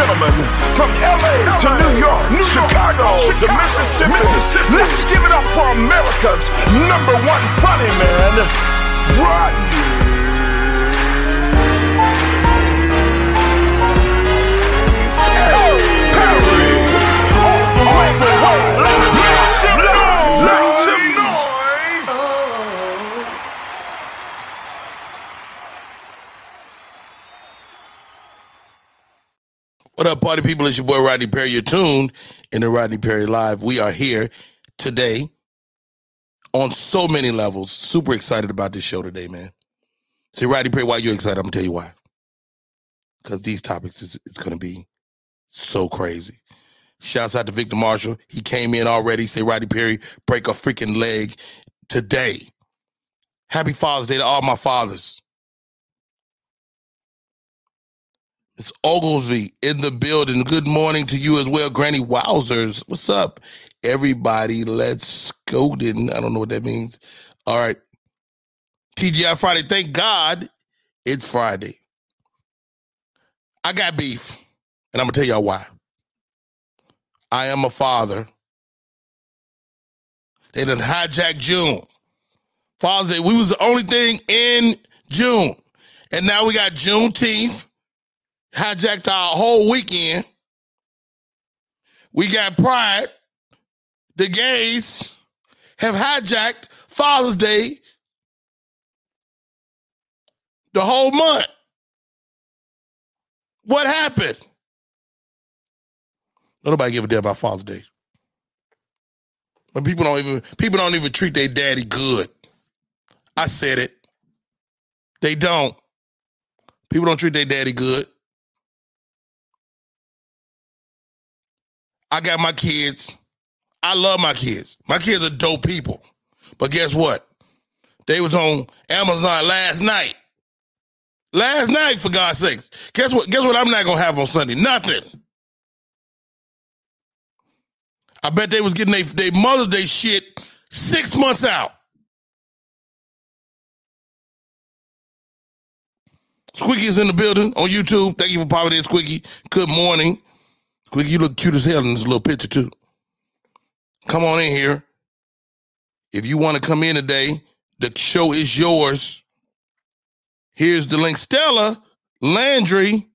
gentlemen, from LA to New York, Chicago to Mississippi, let's give it up for America's #1 funny man, Rodney Perry. Make some noise. What up, party people? It's your boy Rodney Perry. You're tuned in the Rodney Perry Live. We are here today on so many levels. Super excited about this show today, man. See, Rodney Perry, why you excited? I'm going to tell you why. Because these topics is going to be so crazy. Shouts out to Victor Marshall. He came in already. Say, Rodney Perry, break a freaking leg today. Happy Father's Day to all my fathers. It's Oglesby in the building. Good morning to you as well, Granny Wowzers. What's up, everybody? Let's go. I don't know what that means. All right. TGI Friday. Thank God it's Friday. I got beef, and I'm going to tell y'all why. I am a father. They done hijacked June. Father's Day, we was the only thing in June. And now we got Juneteenth. Hijacked our whole weekend. We got Pride. The gays have hijacked Father's Day the whole month. What happened? Nobody give a damn about Father's Day. But people don't even treat their daddy good. I said it. They don't. People don't treat their daddy good. I got my kids. I love my kids. My kids are dope people. But guess what? They was on Amazon last night. Last night, for God's sakes. Guess what I'm not going to have on Sunday? Nothing. I bet they was getting their Mother's Day shit 6 months out. Squeaky is in the building on YouTube. Thank you for popping in, Squeaky. Good morning. Squeaky, you look cute as hell in this little picture, too. Come on in here. If you want to come in today, the show is yours. Here's the link. Stella Landry.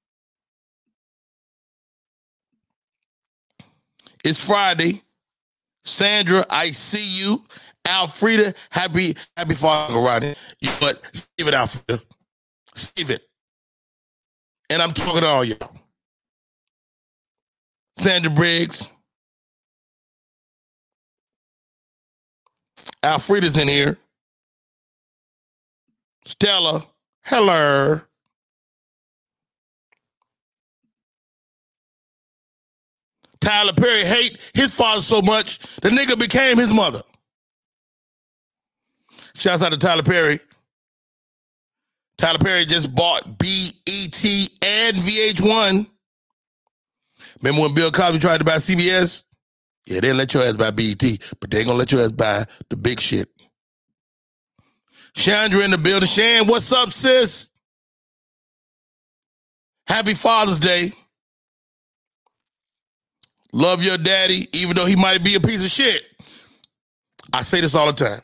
It's Friday. Sandra, I see you. Alfreda, happy Father's Day, Rodney. But save it, Alfreda. Save it. And I'm talking to all y'all. Sandra Briggs. Alfreda's in here. Stella. Hello. Tyler Perry hate his father so much, the nigga became his mother. Shouts out to Tyler Perry. Tyler Perry just bought BET and VH1. Remember when Bill Cosby tried to buy CBS? Yeah, they didn't let your ass buy BET, but they ain't gonna let your ass buy the big shit. Chandra in the building. Shan, what's up, sis? Happy Father's Day. Love your daddy, even though he might be a piece of shit. I say this all the time.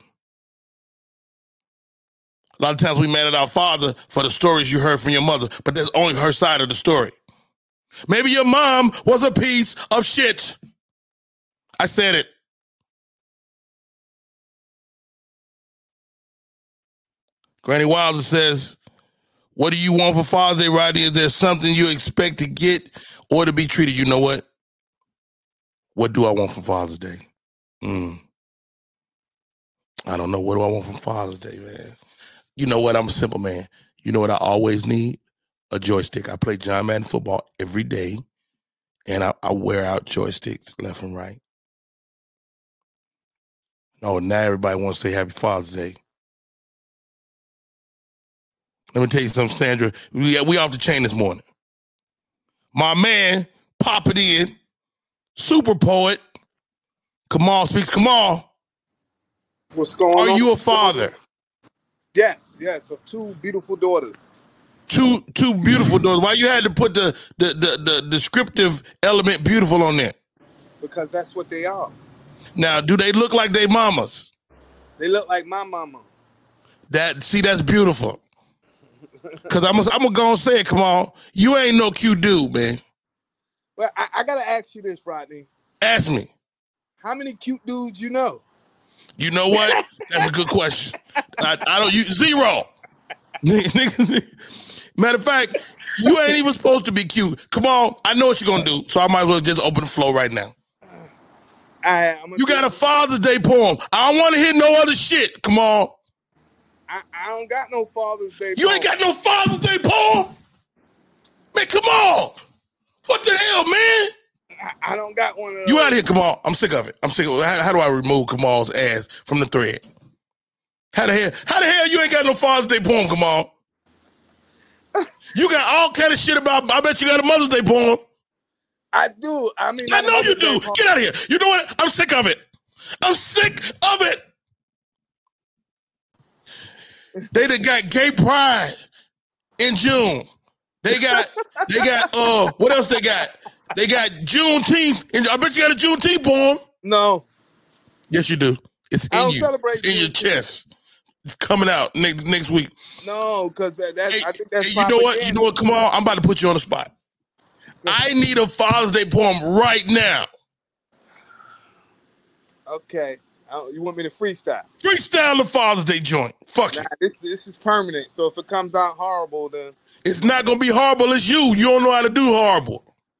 A lot of times we mad at our father for the stories you heard from your mother, but that's only her side of the story. Maybe your mom was a piece of shit. I said it. Granny Wilder says, what do you want for Father's Day, Rodney? Is there something you expect to get or to be treated? You know what? What do I want for Father's Day? I don't know. What do I want for Father's Day, man? You know what? I'm a simple man. You know what I always need? A joystick. I play John Madden football every day, and I wear out joysticks left and right. Oh, now everybody wants to say Happy Father's Day. Let me tell you something, Sandra. We off the chain this morning. My man popping in, super poet, Kamal Speaks. Kamal, what's going on? Are you a father? Yes, of two beautiful daughters. two beautiful daughters. Why you had to put the descriptive element beautiful on there? Because that's what they are. Now, do they look like they mamas? They look like my mama. That's beautiful. Cause I'm gonna go and say it. Come on, you ain't no cute dude, man. Well, I gotta ask you this, Rodney. Ask me. How many cute dudes you know? You know what? That's a good question. I don't use zero. Matter of fact, you ain't even supposed to be cute. Come on, I know what you're gonna do, so I might as well just open the floor right now. You got a Father's Day poem. I don't want to hear no other shit. Come on. I don't got no Father's Day poem. You ain't got no Father's Day poem? Man, come on. What the hell, man? I don't got one of those. You out of here, Kamal. I'm sick of it. I'm sick of it. How do I remove Kamal's ass from the thread? How the hell you ain't got no Father's Day poem, Kamal? You got all kind of shit about, I bet you got a Mother's Day poem. I do. I mean, I know you do. Get out of here. You know what? I'm sick of it. I'm sick of it. They done got gay pride in June. They got what else they got? They got Juneteenth. I bet you got a Juneteenth poem. No. Yes, you do. It's in you. Celebrate it's in your chest. It's coming out next week. No, because I think that's you know what? You know what? Come on. I'm about to put you on the spot. I need a Father's Day poem right now. Okay. You want me to freestyle? Freestyle the Father's Day joint. Fuck it. This is permanent. So if it comes out horrible, then it's not gonna be horrible. It's you. You don't know how to do horrible.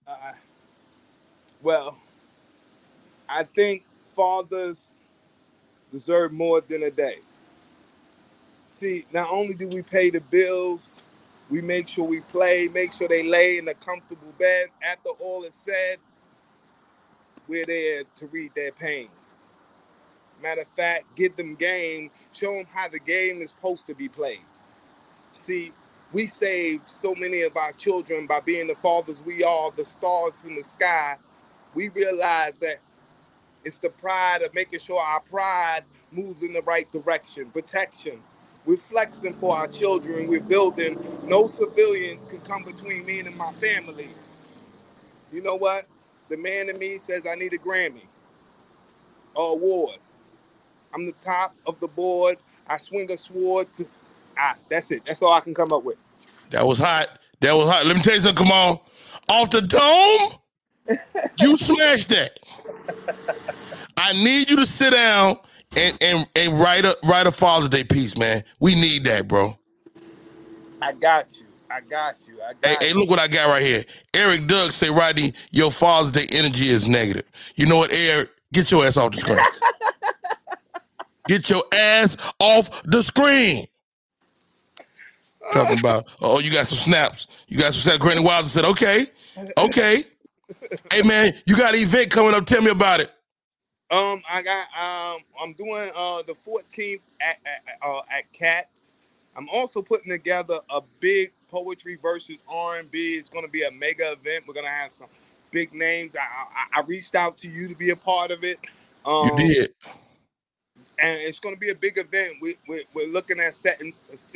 Well, I think fathers deserve more than a day. See, not only do we pay the bills, we make sure we play, make sure they lay in a comfortable bed. After all is said, we're there to read their pains. Matter of fact, get them game, show them how the game is supposed to be played. See, we save so many of our children by being the fathers we are, the stars in the sky. We realize that it's the pride of making sure our pride moves in the right direction. Protection. We're flexing for our children. We're building. No civilians can come between me and my family. You know what? The man in me says I need a Grammy or award. I'm the top of the board. I swing a sword. That's it. That's all I can come up with. That was hot. Let me tell you something, come on. Off the dome, you smashed that. I need you to sit down and write a Father's Day piece, man. We need that, bro. I got you. Hey, look what I got right here. Eric Doug say, Rodney, your Father's Day energy is negative. You know what, Eric? Get your ass off the screen. Get your ass off the screen. Talking about, you got some snaps. Granny Wilder said, okay. Hey, man, you got an event coming up. Tell me about it. I'm doing the 14th at Cats. I'm also putting together a big poetry versus R&B. It's going to be a mega event. We're going to have some big names. I reached out to you to be a part of it. You did. And it's going to be a big event. We're looking at sitting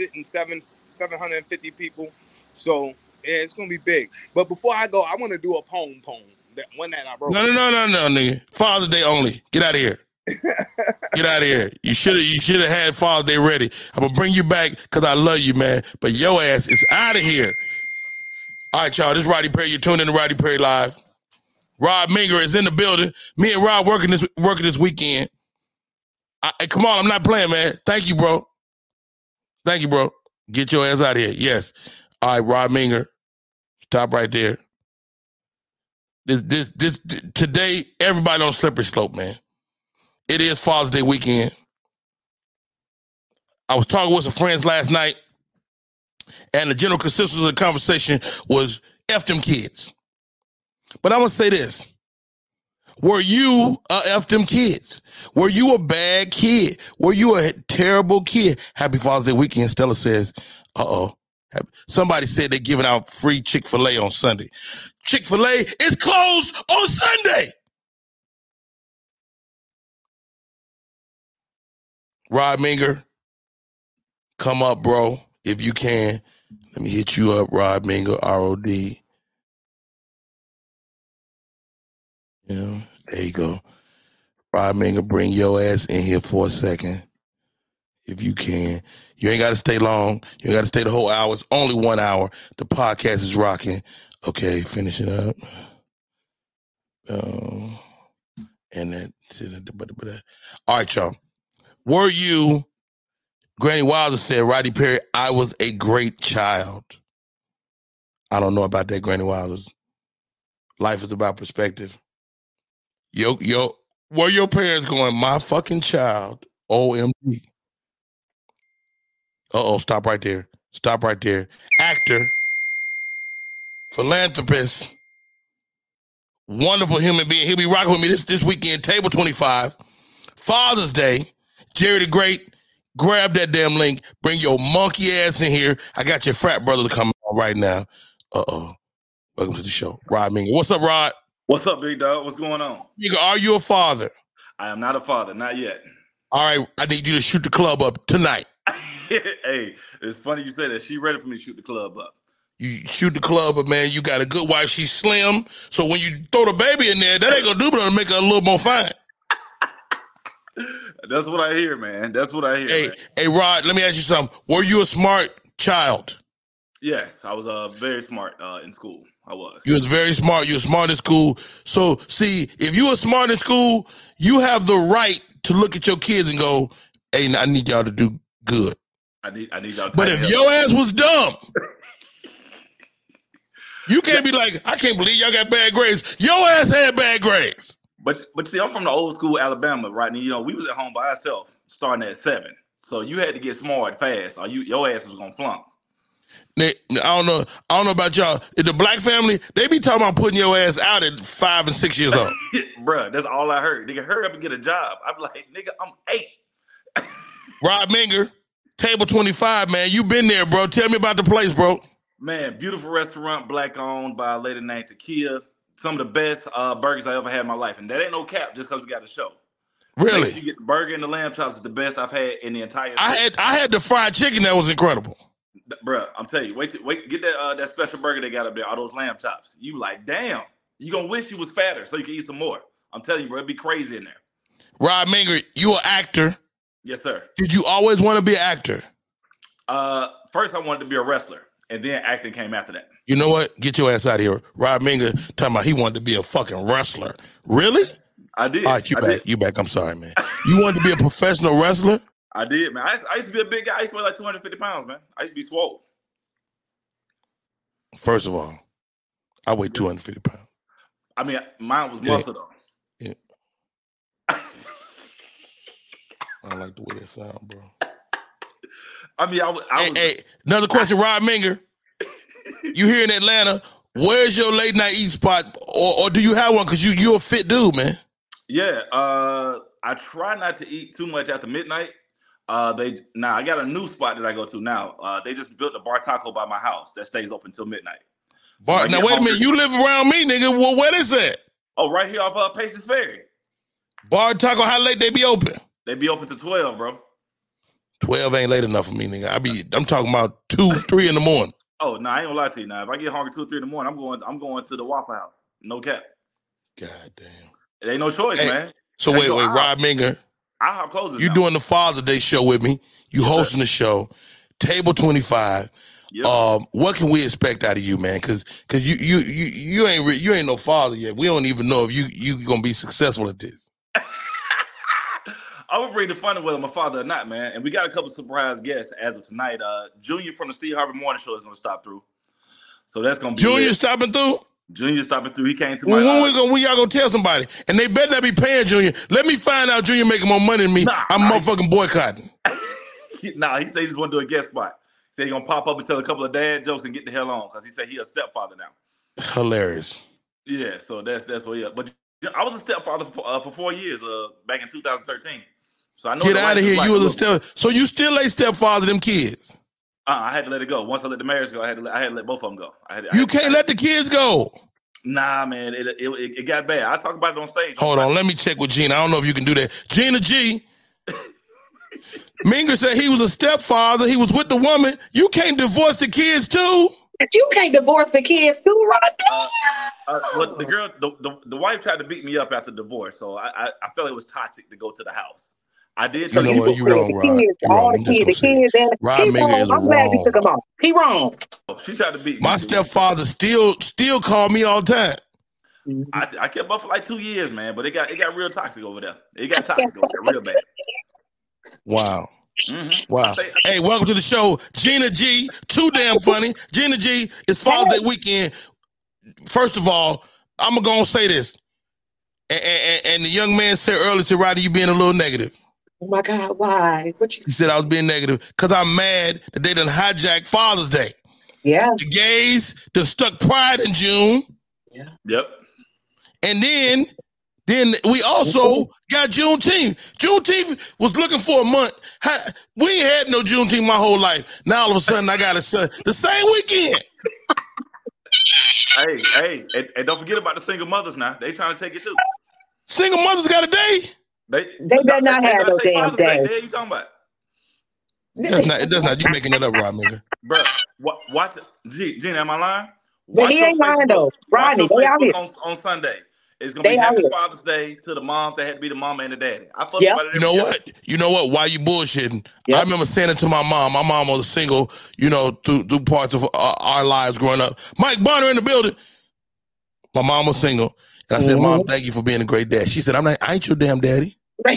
750 people. So yeah, it's going to be big. But before I go, I want to do a poem. One that I wrote. No, nigga. Father's Day only. Get out of here. Get out of here. You should have had Father's Day ready. I'm gonna bring you back because I love you, man. But your ass is out of here. All right, y'all. This is Rodney Perry. You're tuned in to Rodney Perry Live. Rob Minger is in the building. Me and Rob working this weekend. Come on, I'm not playing, man. Thank you, bro. Get your ass out of here. Yes. All right, Rob Minger. Stop right there. This today, everybody on slippery slope, man. It is Father's Day weekend. I was talking with some friends last night, and the general consensus of the conversation was F them kids. But I'm going to say this. Were you F them kids? Were you a bad kid? Were you a terrible kid? Happy Father's Day weekend, Stella says. Somebody said they're giving out free Chick-fil-A on Sunday. Chick-fil-A is closed on Sunday. Rod Minger, come up, bro, if you can. Let me hit you up, Rod Mingle, ROD. Yeah, there you go. Rod Mingle, bring your ass in here for a second. If you can. You ain't got to stay long. You ain't got to stay the whole hour. It's only 1 hour. The podcast is rocking. Okay, finish it up. And that. All right, y'all. Were you, Granny Wilder said, Rodney Perry, I was a great child. I don't know about that, Granny Wilder's. Life is about perspective. Were your parents going, my fucking child, OMG? Stop right there. Stop right there. Actor, philanthropist, wonderful human being. He'll be rocking with me this weekend, Table 25, Father's Day. Jerry the Great, grab that damn link. Bring your monkey ass in here. I got your frat brother to come on right now. Welcome to the show. Rod Mingle. What's up, Rod? What's up, big dog? What's going on? Nigga, are you a father? I am not a father, not yet. All right, I need you to shoot the club up tonight. Hey, it's funny you say that. She ready for me to shoot the club up. You shoot the club up, man. You got a good wife. She's slim. So when you throw the baby in there, that ain't gonna do but make her a little more fine. That's what I hear, man. That's what I hear. Hey, Rod, let me ask you something. Were you a smart child? Yes, I was very smart in school. I was. You was very smart. You were smart in school. So, see, if you were smart in school, you have the right to look at your kids and go, hey, I need y'all to do good. I need y'all to But if your ass was dumb, you can't be like, I can't believe y'all got bad grades. Your ass had bad grades. But see, I'm from the old school Alabama, right? And, we was at home by ourselves starting at 7. So you had to get smart fast or your ass was going to flunk. I don't know about y'all. In the black family, they be talking about putting your ass out at 5 and 6 years old. Bruh, that's all I heard. Nigga, hurry up and get a job. I'm like, nigga, I'm 8. Rod Minger, Table 25, man. You been there, bro. Tell me about the place, bro. Man, beautiful restaurant, black owned by a lady named Takia. Some of the best burgers I ever had in my life. And that ain't no cap just because we got a show. Really? You get the burger and the lamb chops is the best I've had in the entire I had the fried chicken that was incredible. Bruh, I'm telling you, wait, get that special burger they got up there, all those lamb chops. You like, damn, you gonna wish you was fatter so you can eat some more. I'm telling you, bro, it'd be crazy in there. Rod Minger, you an actor. Yes, sir. Did you always want to be an actor? First I wanted to be a wrestler, and then acting came after that. You know what? Get your ass out of here. Rod Minger talking about he wanted to be a fucking wrestler. Really? I did. All right, you back. I'm sorry, man. You wanted to be a professional wrestler? I did, man. I used to be a big guy. I used to weigh like 250 pounds, man. I used to be swole. First of all, I weigh 250 pounds. I mean, mine was muscle, though. Yeah. I don't like the way that sound, bro. I mean, I was. Hey, another question, Rod Minger. You here in Atlanta, where's your late night eat spot? Or do you have one? Because you're a fit dude, man. Yeah, I try not to eat too much after midnight. I got a new spot that I go to now. They just built a bar taco by my house that stays open until midnight. So now wait a minute, you live around me, nigga. Well, where is that? Oh, right here off Paces Ferry. Bar taco, how late they be open? They be open to 12, bro. 12 ain't late enough for me, nigga. I'm talking about 2, 3 in the morning. Oh no, I ain't gonna lie to you. Now, if I get hungry 2 or 3 in the morning, I'm going to the Waffle House. No cap. God damn. It ain't no choice, man. So wait, Rod Minger. IHOP closes. You doing the Father's Day show with me? You hosting the show, Table 25. Yep. What can we expect out of you, man? Because you ain't no father yet. We don't even know if you gonna be successful at this. I would bring the fun whether I'm a father or not, man. And we got a couple surprise guests as of tonight. Junior from the Steve Harvey Morning Show is gonna stop through, so that's gonna be Junior stopping through. Junior stopping through. He came to my. When y'all gonna tell somebody? And they better not be paying Junior. Let me find out Junior making more money than me. I'm motherfucking boycotting. He said he just want to do a guest spot. He said he gonna pop up and tell a couple of dad jokes and get the hell on because he said he a stepfather now. Hilarious. Yeah, so that's what he is. But I was a stepfather for 4 years back in 2013. So I know. Get out of here. You was a step. So you still a stepfather them kids? I had to let it go. Once I let the marriage go, I had to let both of them go. You can't let the kids go. Nah, man, it got bad. I talk about it on stage. Hold on, let me check with Gina. I don't know if you can do that. Gina G. Minga said he was a stepfather. He was with the woman. You can't divorce the kids too. You can't divorce the kids too, right? But the girl, the wife tried to beat me up after divorce, so I felt it was toxic to go to the house. I did. You know what? You wrong, Rod. All the kids, and Rod Minga is I'm glad you wrong. took him off. He wrong. She tried to beat me. My stepfather still called me all the time. I kept up for like 2 years, man, but it got real toxic over there. It got toxic over there, real bad. Wow. Mm-hmm. Wow. Hey, welcome to the show. Gina G, too damn funny. Gina G, it's Father's Day weekend. First of all, I'm going to go and say this. And the young man said earlier to Roddy, you being a little negative. Oh my God, why? He said I was being negative because I'm mad that they done hijacked Father's Day. Yeah. The gays done stuck Pride in June. Yeah. Yep. And then we also got Juneteenth. Juneteenth was looking for a month. We ain't had no Juneteenth my whole life. Now all of a sudden I got the same weekend. Hey, and don't forget about the single mothers now. They trying to take it too. Single mothers got a day? They better not have no damn day. What are you talking about? It does not. You making that up, Rod Minga. Bro, watch Gina, am I lying? But he ain't lying though. Rodney, they out here. On Sunday. It's gonna be Happy Father's Day to the moms that had to be the mama and the daddy. About it. You know what? You know what? Why you bullshitting? Yep. I remember saying it to my mom. My mom was single, through parts of our lives growing up. Mike Bonner in the building. My mom was single. And I said, Mom, thank you for being a great dad. She said, I ain't your damn daddy.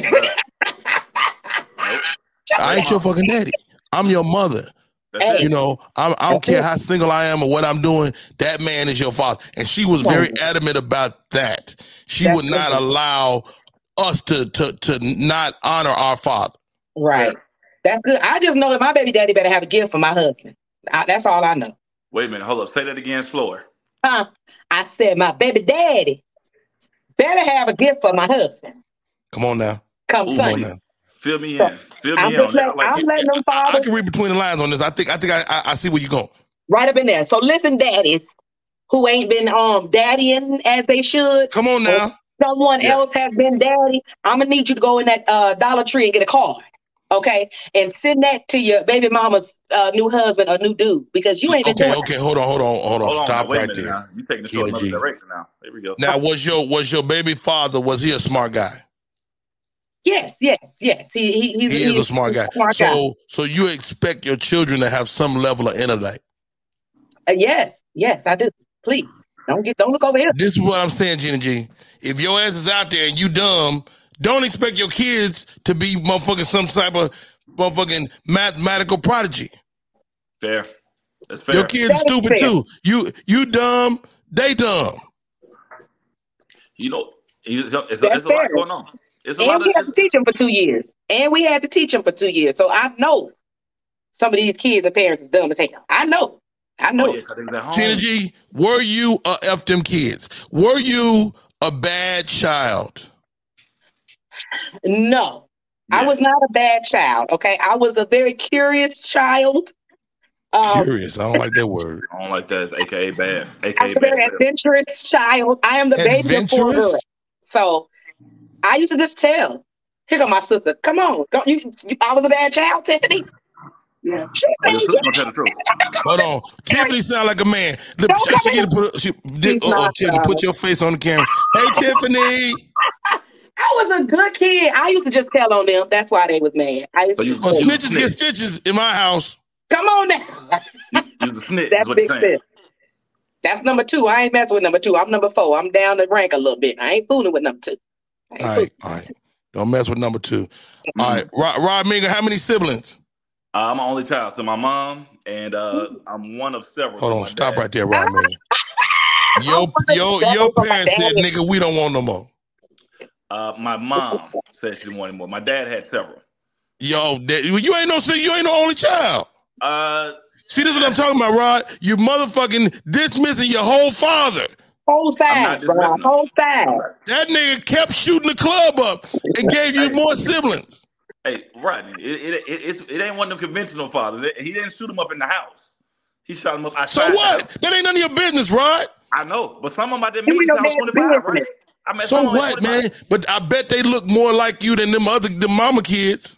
I ain't your fucking daddy. I'm your mother. I don't care how single I am or what I'm doing. That man is your father. And she was very adamant about that. She would not allow us to not honor our father. Right. That's good. I just know that my baby daddy better have a gift for my husband. That's all I know. Wait a minute. Hold up. Say that again slower. I said my baby daddy better have a gift for my husband. Come on now. Come Sunday. Fill me in. I'm letting them fathers. I can read between the lines on this. I think I see where you're going. Right up in there. So listen, daddies who ain't been daddying as they should. Come on now. Someone else has been daddy. I'm gonna need you to go in that Dollar Tree and get a card, okay? And send that to your baby mama's new husband or new dude because you ain't been doing Okay, hold on. Stop right there. Now. You taking the show in another direction now. Here we go. Now, was your baby father? Was he a smart guy? Yes. He is a smart guy. So you expect your children to have some level of intellect? Yes, I do. Please don't look over here. This is what I'm saying, Gina G. If your ass is out there and you dumb, don't expect your kids to be motherfucking some type of motherfucking mathematical prodigy. Fair. That's fair. Your kids stupid too. You dumb, they dumb. It's a lot going on. We had to teach them for 2 years. So I know some of these kids and parents is dumb as hell. I know. Gina G, were you a F them kids? Were you a bad child? No. I was not a bad child, okay? I was a very curious child. Curious. I don't like that word. I don't like that. It's AKA bad. I'm a very adventurous child. I am the baby of 4 girls. So I used to just tell. Here go my sister. Come on. Don't you I was a bad child, Tiffany. Yeah. Hold on. Tiffany sound like a man. Tiffany, put your face on the camera. Hey, Tiffany. I was a good kid. I used to just tell on them. That's why they was mad. Snitches get stitches in my house. Come on now. You're the snitch. That's big snitch. That's number 2. I ain't messing with number 2. I'm number 4. I'm down the rank a little bit. I ain't fooling with number 2. All right. Don't mess with number 2. All right. Rod Minga, how many siblings? I'm an only child to my mom, and I'm one of several. Hold on, stop right there, Rod Minga. Your parents said, nigga, we don't want no more. My mom said she didn't want any more. My dad had several. You ain't no only child. See, this is what I'm talking about, Rod. You motherfucking dismissing your whole father. Whole side, bro. Whole side. That nigga kept shooting the club up and gave you more siblings. Hey, Rodney, it ain't one of them conventional fathers. He didn't shoot him up in the house. He shot him up outside. So what? That ain't none of your business, Rod. I know, but some of them I didn't meet until I was 25, right? So what, man? But I bet they look more like you than them mama kids.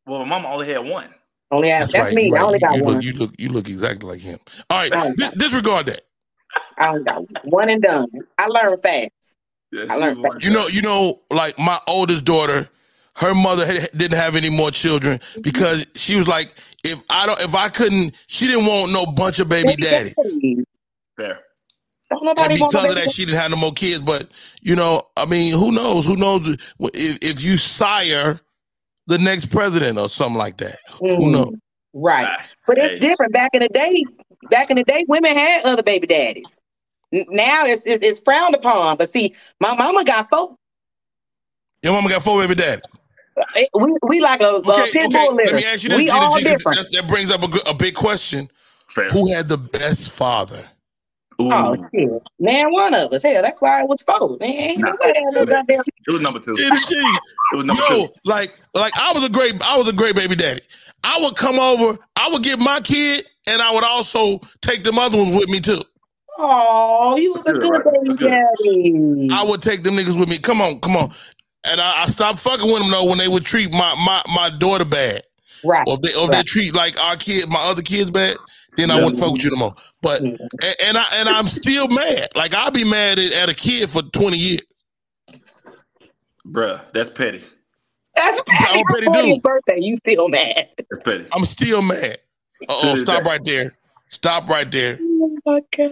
Well, my mama only had one. That's right, me. I only got one. You look exactly like him. All right, disregard that. I only got one and done. I learned fast. Yeah, I learned fast. You know, like my oldest daughter, her mother didn't have any more children because she was like, if I couldn't, she didn't want no bunch of baby daddies. Fair. Don't nobody and because of that, she didn't have no more kids. But you know, I mean, who knows? Who knows if you sire the next president or something like that? Who knows? Right. But it's different. Back in the day, women had other baby daddies. Now it's frowned upon. But see, my mama got 4. Your mama got 4 baby daddies. We like a pit bull litter. Let me ask you this, we all different. That brings up a big question. Fair. Who had the best father? Ooh. Oh shit. Man, one of us. Hell, that's why it was 4. Man, ain't nobody had no goddamn. It was number 2. It was number 2. Like I was a great baby daddy. I would come over, I would get my kid, and I would also take them other ones with me too. Oh, you was a good baby daddy. I would take them niggas with me. Come on. And I stopped fucking with them though when they would treat my daughter bad. Right. Or if they treat like my other kids bad, then I wouldn't fuck with you no more. But and I'm still mad. Like I'll be mad at a kid for 20 years. Bruh, that's petty. That's petty. I'm a petty dude. Birthday, you still mad? That's petty. I'm still mad. Stop right there. Stop right there. Oh my God.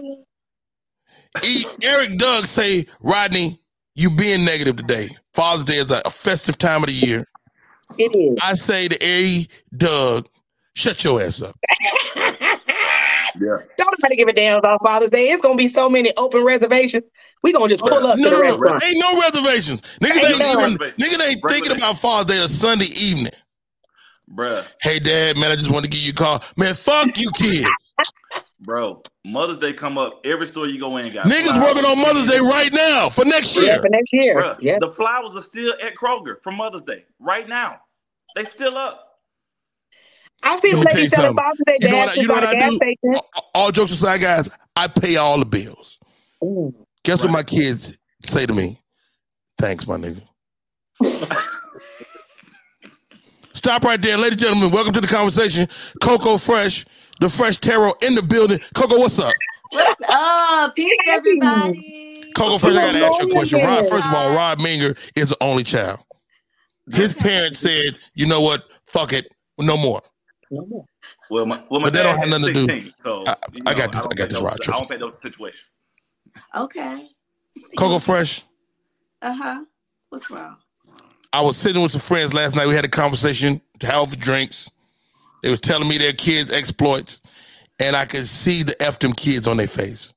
Eric Doug say, Rodney, you being negative today. Father's Day is a festive time of the year. It is. I say to Eric Doug, shut your ass up. Yeah. Don't nobody give a damn about Father's Day. It's gonna be so many open reservations. We gonna just pull up to the restaurant. Ain't no reservations. Niggas ain't thinking about Father's Day or Sunday evening. Bruh. Hey Dad, man, I just want to give you a call. Man, fuck you kids. Bro, Mother's Day come up. Every store you go in got niggas flowers. working on Mother's Day right now for next year. Yeah, for next year. Bruh, yeah. The flowers are still at Kroger for Mother's Day right now. They still up. I see the lady selling Father's Day dashes at a gas station. All jokes aside, guys, I pay all the bills. Ooh. Guess what my kids say to me? Thanks, my nigga. Stop right there, ladies and gentlemen. Welcome to the conversation. Coco Fresh, the Fresh Tarot in the building. Coco, what's up? What's up? Peace, everybody. Coco Fresh, I got to ask you a question. First of all, Rod Minger is the only child. His parents said, you know what? Fuck it. No more. Well, my but that don't have nothing 16, to do. So I got this. I got this, Rod. I don't think those situation. Okay. Coco Fresh. What's wrong? I was sitting with some friends last night. We had a conversation, have drinks. They was telling me their kids' exploits, and I could see the F them kids on their face.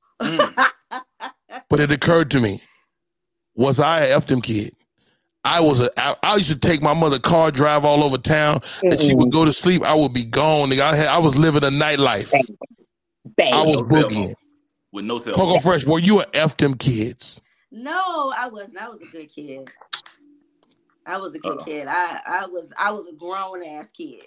But it occurred to me, was I a F them kid? I used to take my mother car drive all over town, and she would go to sleep. I would be gone. Nigga. I was living a nightlife. I was boogieing. With no cell Coco Fresh, were you a F them kids? No, I wasn't. I was a good kid. I was a good kid. I was a grown ass kid.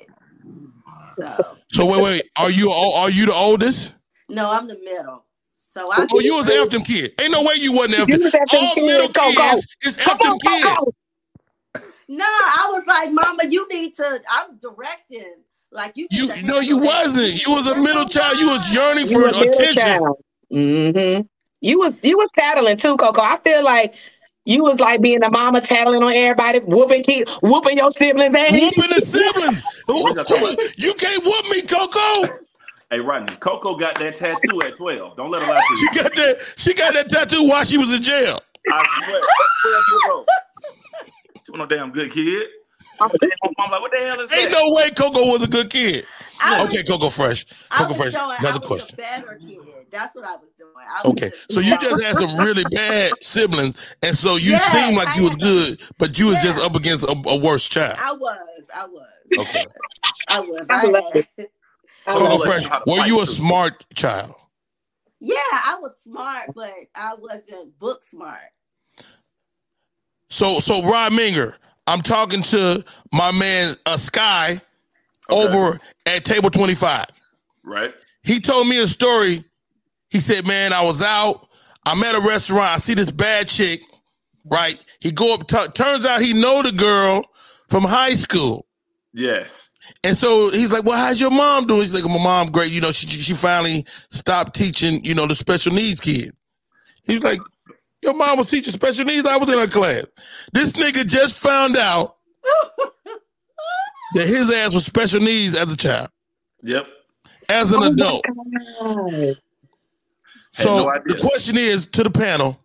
So wait. Are you the oldest? No, I'm the middle. So you was an F them kid. Ain't no way you wasn't F them. All middle kids is F them kids. No, I was like, Mama, you need to. I'm directing. Like you. No, you wasn't. You was a middle child. You was yearning for attention. Mm-hmm. You was tattling too, Coco. I feel like you was like being a mama tattling on everybody, whooping your siblings. Whooping the siblings. You can't whoop me, Coco. Hey, Rodney, Coco got that tattoo at 12. Don't let her lie to you. She got that tattoo while she was in jail. I swear. 12 years old. She was no damn good kid. I'm like, what the hell is that? Ain't no way Coco was a good kid. Coco Fresh. Coco Fresh. Another question. A better kid. That's what I was doing. Okay, so you just had some really bad siblings, and so you seemed like you was good, but you was just up against a worse child. I was. Okay. I was. Coco Fresh, were you a smart child? Yeah, I was smart, but I wasn't book smart. So Rod Minger, I'm talking to my man Sky over at Table 25. Right. He told me a story. He said, man, I was out. I'm at a restaurant. I see this bad chick, right? He go up, turns out he know the girl from high school. Yes. And so he's like, well, how's your mom doing? He's like, my mom, great. You know, she finally stopped teaching, you know, the special needs kids. He's like, your mom was teaching special needs? I was in her class. This nigga just found out that his ass was special needs as a child. Yep. As an adult. So no the question is to the panel,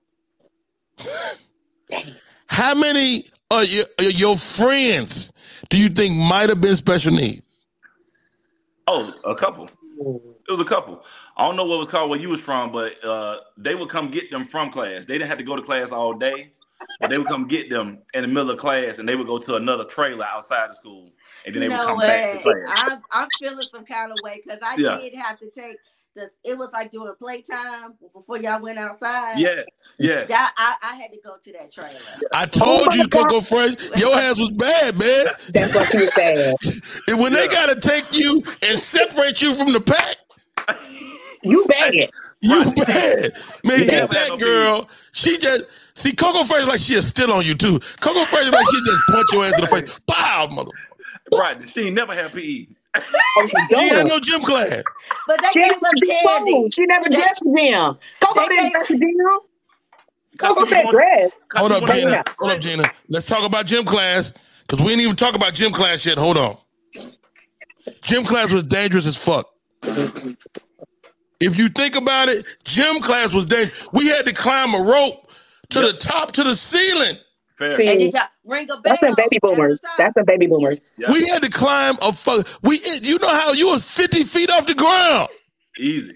how many of your friends do you think might have been special needs? Oh, a couple. It was a couple. I don't know what was called where you was from, but they would come get them from class. They didn't have to go to class all day, but they would come get them in the middle of class, and they would go to another trailer outside the school, and then they would come back to class. I'm feeling some kind of way because I did have to take this. It was like during playtime before y'all went outside. Yes. I had to go to that trailer. I told you, Coco Fresh, your ass was bad, man. That's what you said. And when they gotta take you and separate you from the pack, you bad. You bad. Man, get that girl. She just see Coco Fresh like she is still on you too. Coco Fresh like she just punch your ass in the face. Pow, mother. Right. She ain't never had PE. She had no gym class. But they gave us candy. She never dressed for them. Coco didn't dress for them. Coco said dress. Hold up, Gina. Let's talk about gym class because we didn't even talk about gym class yet. Hold on. Gym class was dangerous as fuck. If you think about it, gym class was dangerous. We had to climb a rope to the top to the ceiling. Fair. And did y'all ring a bell? That's some baby boomers. That's some baby boomers. Yeah. We had to climb a fuck. You know how you was 50 feet off the ground. Easy.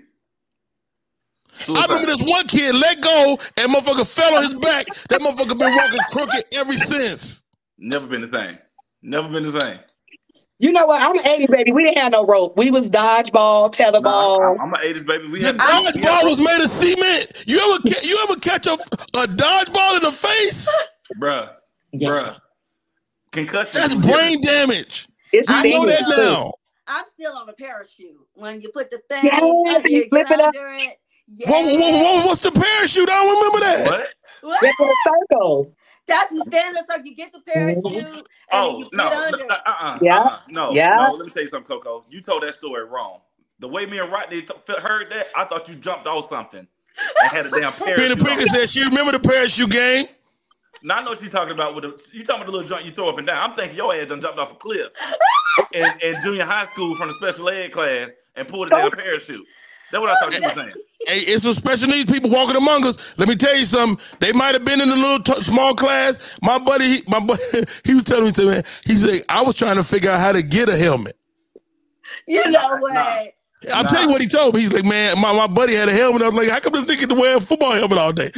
I remember this one kid let go and motherfucker fell on his back. That motherfucker been walking crooked ever since. Never been the same. Never been the same. You know what? I'm an 80s baby. We didn't have no rope. We was dodgeball, tetherball. I'm an 80s baby. Dodgeball was made of cement. You ever catch a dodgeball in the face? Bruh. Concussion. That's brain damage. I know that now. I'm still on a parachute. When you put the thing, you flip it up. Yeah. What's the parachute? I don't remember that. What? Flip in a circle. That's you stand there so you get the parachute and then you get under. No. Let me tell you something, Coco. You told that story wrong. The way me and Rodney heard that, I thought you jumped off something and had a damn parachute. Penny said she remember the parachute game. Now I know what she's talking about. You talking about the little joint you throw up and down. I'm thinking your ass done jumped off a cliff in junior high school from the special ed class and pulled a damn parachute. That's what I thought you were saying. Hey, it's some special needs people walking among us. Let me tell you something. They might have been in a little small class. My buddy, he was telling me, man, he said, I was trying to figure out how to get a helmet. You know what? I'll tell you what he told me. He's like, man, my buddy had a helmet. I was like, how come this nigga to wear a football helmet all day?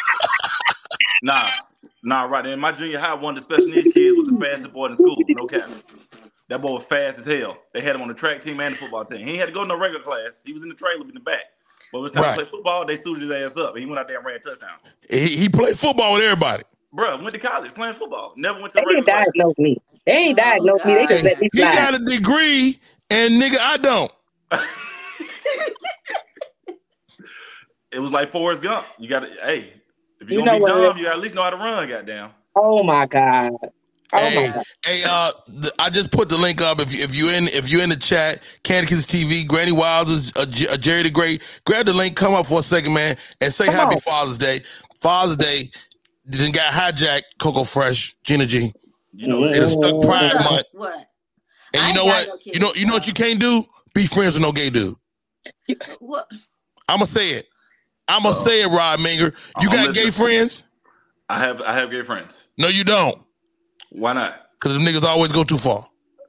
Nah, right. In my junior high, one of the special needs kids was the fastest boy in school. No cap. That boy was fast as hell. They had him on the track team and the football team. He ain't had to go to no regular class. He was in the trailer in the back. But when it was time to play football, they suited his ass up. And he went out there and ran a touchdown. He played football with everybody. Bruh, went to college playing football. Never went to regular class. They ain't diagnosed me. They just let me fly. He got a degree, and nigga, I don't. It was like Forrest Gump. You got to, if you're going to be dumb, you got to at least know how to run, goddamn. Oh, my God. I just put the link up. If you're in the chat, Candy Kids TV, Granny Wilder's, Jerry the Great, grab the link, come up for a second, man, and say Happy Father's Day. Father's Day then got hijacked. Coco Fresh, Gina G. You know it is stuck Pride Month. What? And you know what? You know what you can't do? Be friends with no gay dude. What? I'ma say it. Say it, Rod Minger. You got gay friends? I have gay friends. No, you don't. Why not? Because them niggas always go too far.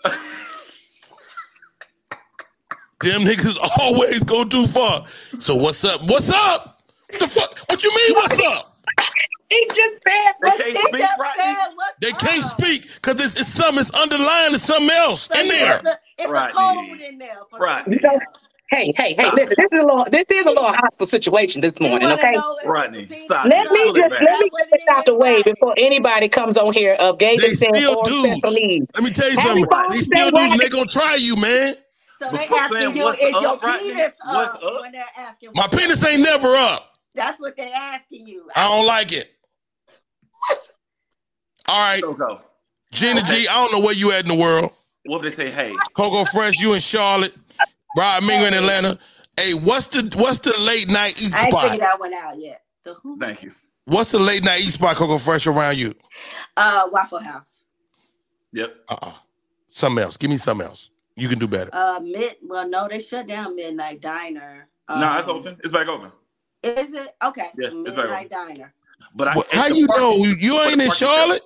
Them niggas always go too far. So what's up? What's up? The fuck? What you mean? What's up? He just said. They can't speak because it's something. It's underlying. It's something else in there. It's a code in there. Right. Hey, listen, this is a little hostile situation this morning, okay? Rodney, stop. Let me get this out the way before anybody comes on here of gay descent or special needs. Let me tell you something. They still dudes and they gonna try you, man. So they asking you, is your penis up when they're asking? My penis ain't never up. That's what they're asking you. I don't like it. All right. Gina G, I don't know where you at in the world. What if they say, hey? Coco Fresh, you in Charlotte. Rod Mingo in Atlanta. Hey, what's the late night eat I ain't spot? figured that one out yet. The who? Thank you. What's the late night eat spot, Coco Fresh, around you? Waffle House. Yep. Something else. Give me something else. You can do better. No, they shut down Midnight Diner. No, it's open. It's back open. Is it? Okay. Yeah, Midnight Diner. But how you know? You ain't in Charlotte?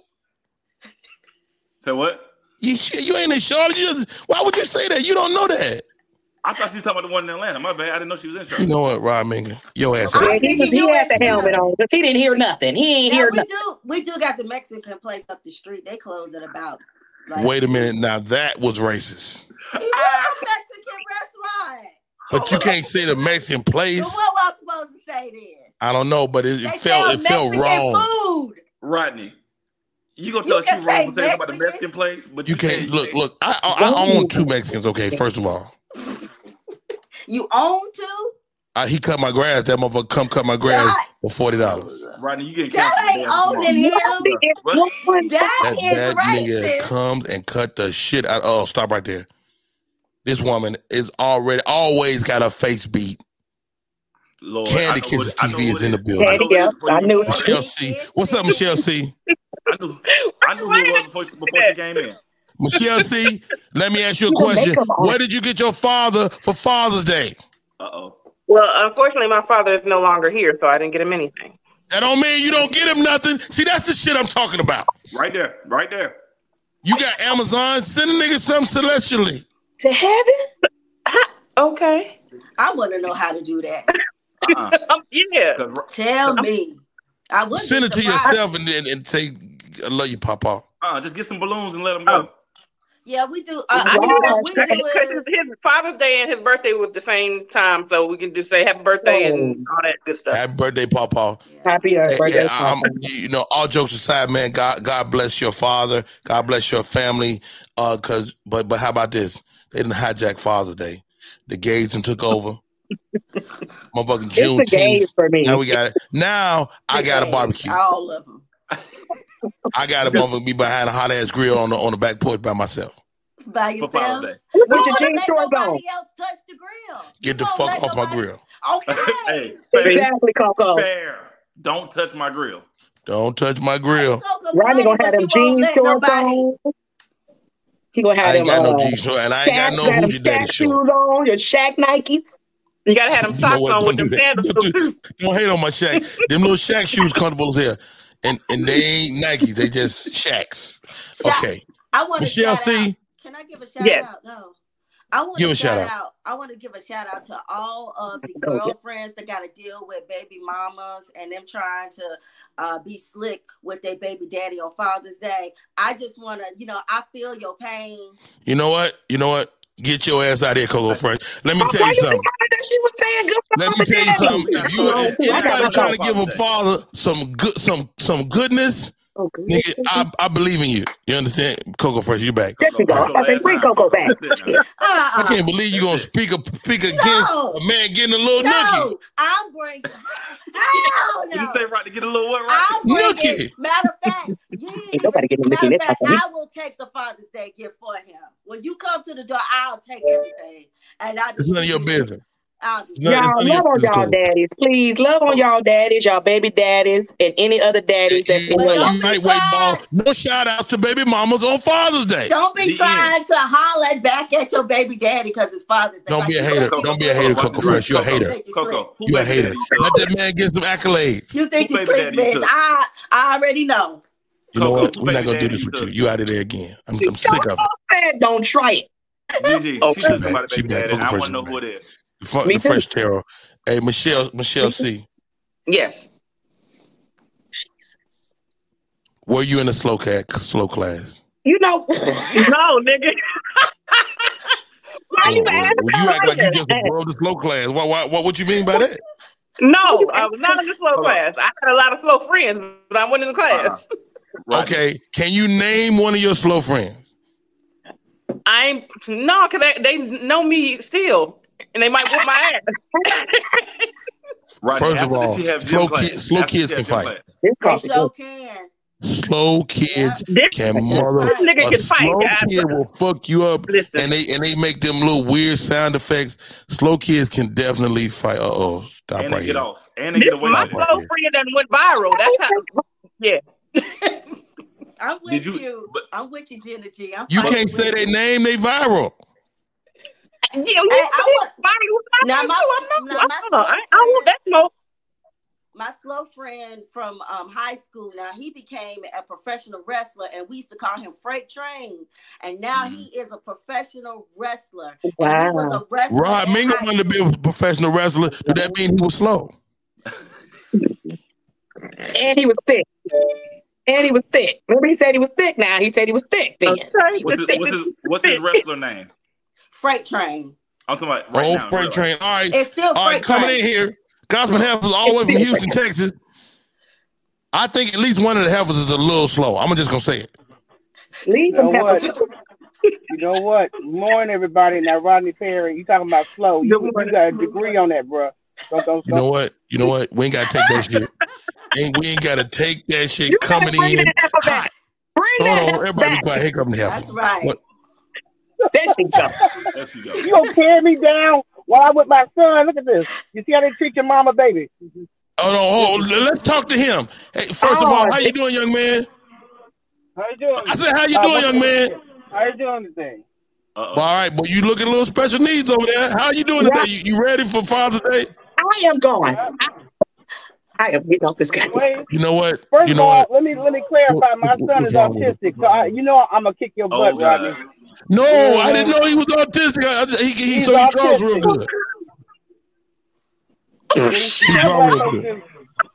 Say what? You ain't in Charlotte? Why would you say that? You don't know that. I thought you were talking about the one in Atlanta. My bad. I didn't know she was in Charlotte. You know what, Rod Mingo? Your ass. Yeah, he had the helmet on because he didn't hear nothing. He ain't hear nothing. We do got the Mexican place up the street. They close at about. Wait a minute. Now that was racist. It was a Mexican restaurant. But you can't say the Mexican place. So what was I supposed to say then? I don't know, but it felt wrong. Food. Rodney, you gonna tell us you wrong for saying about the Mexican place? But you can't look. I own 2 Mexicans. Okay, first of all. You own 2? He cut my grass. That motherfucker come cut my grass for $40. Rodney, you getting that ain't owning him. That is racist. Nigga comes and cut the shit out. Oh, stop right there. This woman is always got her face beat. Lord, Candy Kisses TV is in the building. I knew it. Michelle C. What's up, Michelle C? I knew who it was before she came in. Michelle C., let me ask you a question. Where did you get your father for Father's Day? Well, unfortunately, my father is no longer here, so I didn't get him anything. That don't mean you don't get him nothing. See, that's the shit I'm talking about. Right there. You got Amazon. Send a nigga something celestially. To heaven? Okay. I want to know how to do that. Yeah. Tell me. I would send it to yourself and say, I love you, Papa. Just get some balloons and let them go. Yeah, we do. Because his Father's Day and his birthday was the same time, so we can just say happy birthday and all that good stuff. Happy birthday, Papa. Happy birthday, Papa. All jokes aside, man, God bless your father. God bless your family. But how about this? They didn't hijack Father's Day. The gays done took over. Motherfucking Juneteenth. For me. Now we got it. Now I got a barbecue. All of them. I got a motherfucker be behind a hot ass grill on the back porch by myself. By yourself. With your jeans shorts on. Nobody else touch the grill. Get the fuck off my grill. Okay. Exactly, Coco. Fair. Don't touch my grill. Don't touch my grill. Rodney gonna have them jeans shorts on. He gonna have them. I ain't got no jeans shorts, and I ain't got no Hoochie Daddy shoes on. Your Shaq Nikes. You gotta have them socks on with them sandals. Don't hate on my Shaq. Them little Shaq shoes comfortable as hell. And they ain't Nike, they just Shaqs. Okay. I want Michelle C. Can I give a shout out? No. I want to shout out. I want to give a shout out to all of the girlfriends that got to deal with baby mamas and them trying to be slick with their baby daddy on Father's Day. I just want to, I feel your pain. You know what? Get your ass out here, Coco Fresh. Let me tell you something. Let me tell you something. If anybody trying to give a father some goodness, nigga, I believe in you. You understand? Coco Fresh, you back. There you go. I think bring Coco back. I can't believe you gonna speak against a man getting a little nookie. I'm bringing. Did you say right to get a little what right? Nookie. Matter of fact, I will take the Father's Day gift for him. When you come to the door, I'll take everything, and it's none of your business. Y'all love on y'all daddies, please. Love on y'all daddies, y'all baby daddies, and any other daddies that's in No shout outs to baby mamas on Father's Day. Don't be trying to holler back at your baby daddy because it's Father's Day. Don't be a hater. Don't be a hater, Coco Fresh. You're a hater. Coco, you're a hater. Let that man get some accolades. You think he's slick, bitch? I already know. You know what? We're not gonna do this with you. You out of there again. I'm sick of it. Don't try it. GG. She took somebody baby daddy. I want to know who it is. The Fresh Terror. Hey, Michelle C. Yes. Were you in the slow class? No, nigga. Why you act like you just broke the slow class. What you mean by that? No, I was not in the slow class. I had a lot of slow friends, but I went in the class. Okay, can you name one of your slow friends? Because they know me still. And they might whip my ass. Right. First of all, slow kids can fight. They sure can. Slow kids can mother. This nigga can fight, slow guys. kid will fuck you up, and they make them little weird sound effects. Slow kids can definitely fight. Stop and right they here. get off, and they get away. My slow friend that went viral. That's how. Yeah. I'm with you. I'm with you, Jenna G. You can't say their name. They viral. Yeah, now I want that smoke. My slow friend from high school, now he became a professional wrestler, and we used to call him Freight Train. And now he is a professional wrestler. Wow. And he was a wrestler. Rod Mingle wanted to be a professional wrestler. Did that mean he was slow? And he was thick. Remember, he said he was thick. Now he said he was thick. Then What's his wrestler name? Freight Train. I'm talking about right now. Freight Train. All right. It's still all right. Freight Coming in here. Gospel Heifers all the way from Houston, Texas. I think at least one of the Heifers is a little slow. I'm just gonna say it. You know what? Morning, everybody. Now, Rodney Perry, you talking about slow? You got a degree on that, bro. Don't. You know what? We ain't gotta take that shit. We ain't gotta take that shit coming in hot. Hold on, everybody be quiet. Here come the Heifer. That's right. What? You gonna carry me down while I'm with my son? Look at this. You see how they treat your mama, baby? Hold on. Let's talk to him. Hey, first of all, how you doing, young man? How you doing? I said, how you doing, young man? How you doing today? All right, but you looking a little special needs over there. How you doing today? You ready for Father's Day? I am going. I am getting off this guy. You know what? First you of know all, what? let me clarify. My son is autistic, so I'm gonna kick your butt, Rodney. No, I didn't know he was autistic. He draws real good. He draws real good.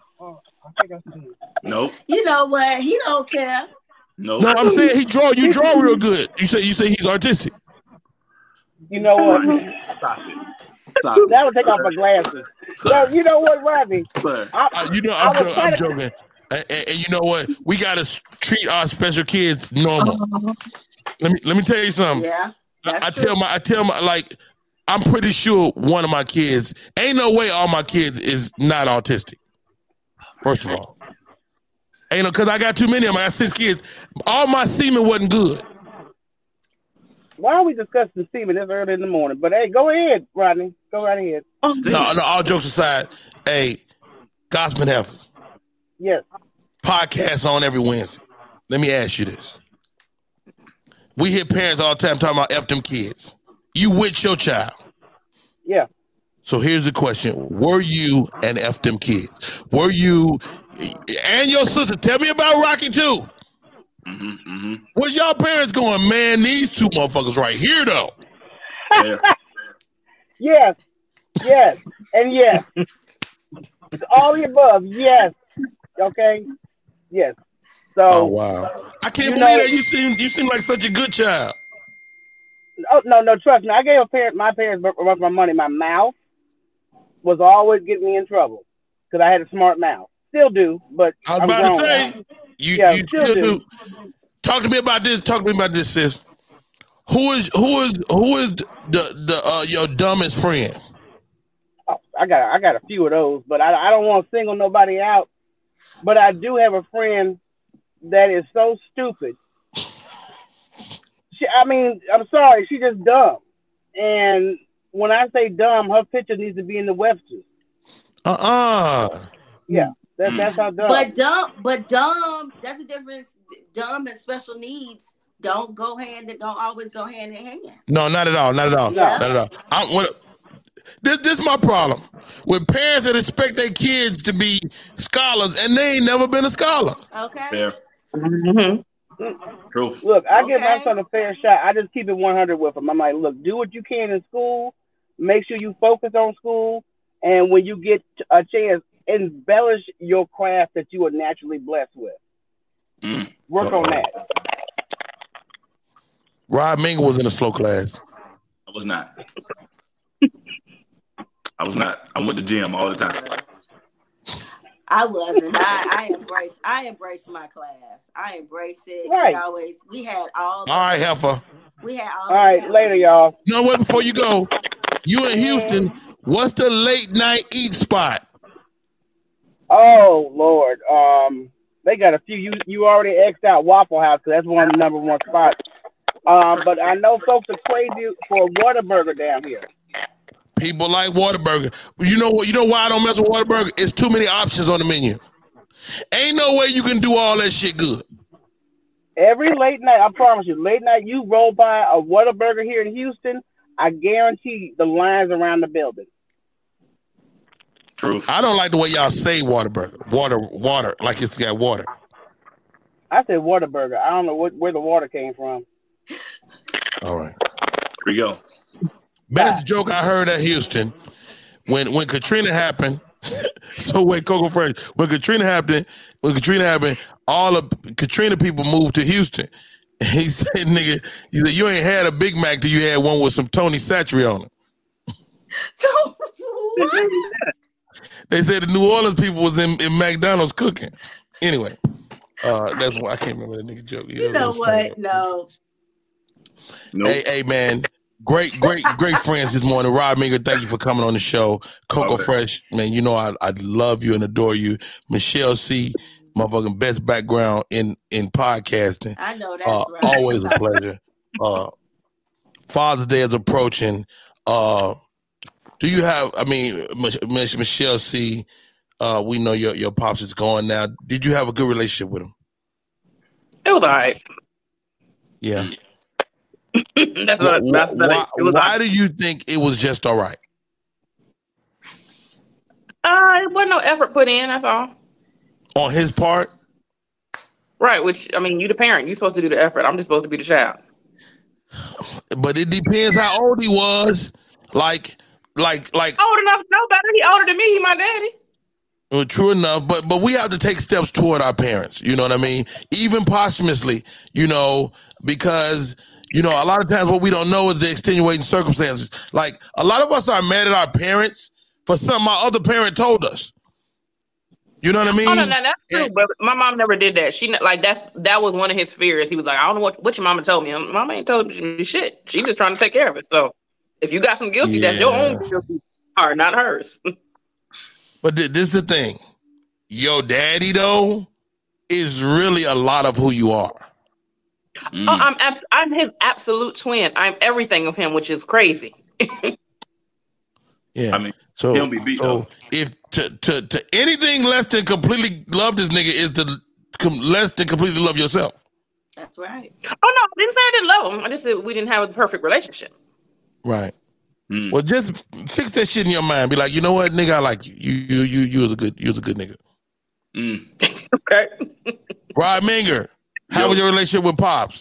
Nope. You know what? He don't care. Nope. No, I'm saying you draw real good. You say he's artistic. You know what? Stop it. That'll take off my glasses. So, you know what, Rodney? I'm joking. And you know what? We gotta treat our special kids normal. Let me tell you something. Yeah. I tell my like I'm pretty sure one of my kids, ain't no way all my kids is not autistic. First of all. Ain't no, because I got too many of them. I got 6 kids. All my semen wasn't good. Why are we discussing semen this early in the morning? But hey, go ahead, Rodney. Go right ahead. No, all jokes aside. Hey, Gospel Heifers. Yes. Podcast on every Wednesday. Let me ask you this. We hear parents all the time talking about F them kids. You with your child. Yeah. So here's the question. Were you an F them kids? Were you and your sister? Tell me about Rocky too. Was y'all parents going, man, these 2 motherfuckers right here though? Yeah. Yes. And yes. All the above. Yes. Okay. Yes. So. Oh wow! I can't believe that you seem like such a good child. Oh no! Trust me. I gave my parents my money. My mouth was always getting me in trouble because I had a smart mouth. Still do, but I was about to say you still do. Talk to me about this. Sis. Who is the your dumbest friend? Oh, I got a few of those, but I don't want to single nobody out. But I do have a friend that is so stupid. I'm sorry, she's just dumb. And when I say dumb, her picture needs to be in the Webster. Yeah, that's how dumb. But dumb. That's the difference. Dumb and special needs don't always go hand in hand. No, not at all. Yeah. Not at all. This is my problem with parents that expect their kids to be scholars and they ain't never been a scholar. Okay. Fair. Proof. Look, I give my son a fair shot. I just keep it 100 with him. I'm like, look, do what you can in school. Make sure you focus on school. And when you get a chance, embellish your craft that you are naturally blessed with. Work on that. Rod Mingle was in a slow class. I was not. I went to gym all the time. I wasn't. I embraced my class. I embraced it. Right. We had all. All right, Heifer. We had all. All right, later, y'all. You know what? Before you go, you in Houston. What's the late night eat spot? Oh Lord, They got a few. You already X'd out Waffle House because that's one of the number one spots. But I know folks are crazy for Whataburger down here. People like Whataburger. You know what? You know why I don't mess with Whataburger? It's too many options on the menu. Ain't no way you can do all that shit good. Every late night, I promise you, late night, you roll by a Whataburger here in Houston, I guarantee the lines around the building. Truth. I don't like the way y'all say Whataburger. Water, like it's got water. I said Whataburger. I don't know where the water came from. All right. Here we go. Best joke I heard at Houston when Katrina happened. So wait, Coco Fresh. When Katrina happened, all of Katrina people moved to Houston. He said, "Nigga, he said, you ain't had a Big Mac till you had one with some Tony Satchery on it." So what? They said the New Orleans people was in McDonald's cooking. Anyway, that's why I can't remember that nigga joke. You know what? No. Nope. Hey, man. Great friends this morning. Rob Mingo, thank you for coming on the show. Coco Fresh, man, you know I love you and adore you. Michelle C, motherfucking best background in podcasting. I know that's right. Always a pleasure. Father's Day is approaching. Do you have, I mean, Michelle C, we know your pops is gone now. Did you have a good relationship with him? It was all right. Yeah. Why do you think it was just all right? It wasn't no effort put in, that's all. On his part? Right, which, I mean, you the parent. You're supposed to do the effort. I'm just supposed to be the child. But it depends how old he was. Like old enough to know better. He older than me. He my daddy. Well, true enough, but we have to take steps toward our parents. You know what I mean? Even posthumously, because a lot of times what we don't know is the extenuating circumstances. Like a lot of us are mad at our parents for something our other parent told us. You know what I mean? Oh no, that's true. But my mom never did that. She that was one of his fears. He was like, I don't know what your mama told me. Mama ain't told me shit. She just trying to take care of it. So if you got some guilty, that's your own guilty part, not hers. But this is the thing. Your daddy though is really a lot of who you are. Oh, I'm his absolute twin. I'm everything of him, which is crazy. Yeah. I mean, so he'll be beat though. If to anything less than completely love this nigga is to less than completely love yourself. That's right. Oh no, I didn't say I didn't love him. I just said we didn't have a perfect relationship. Right. Well, just fix that shit in your mind. Be like, you know what, nigga, I like you. You was a good nigga. Okay. Rob Minger, how was your relationship with Pops?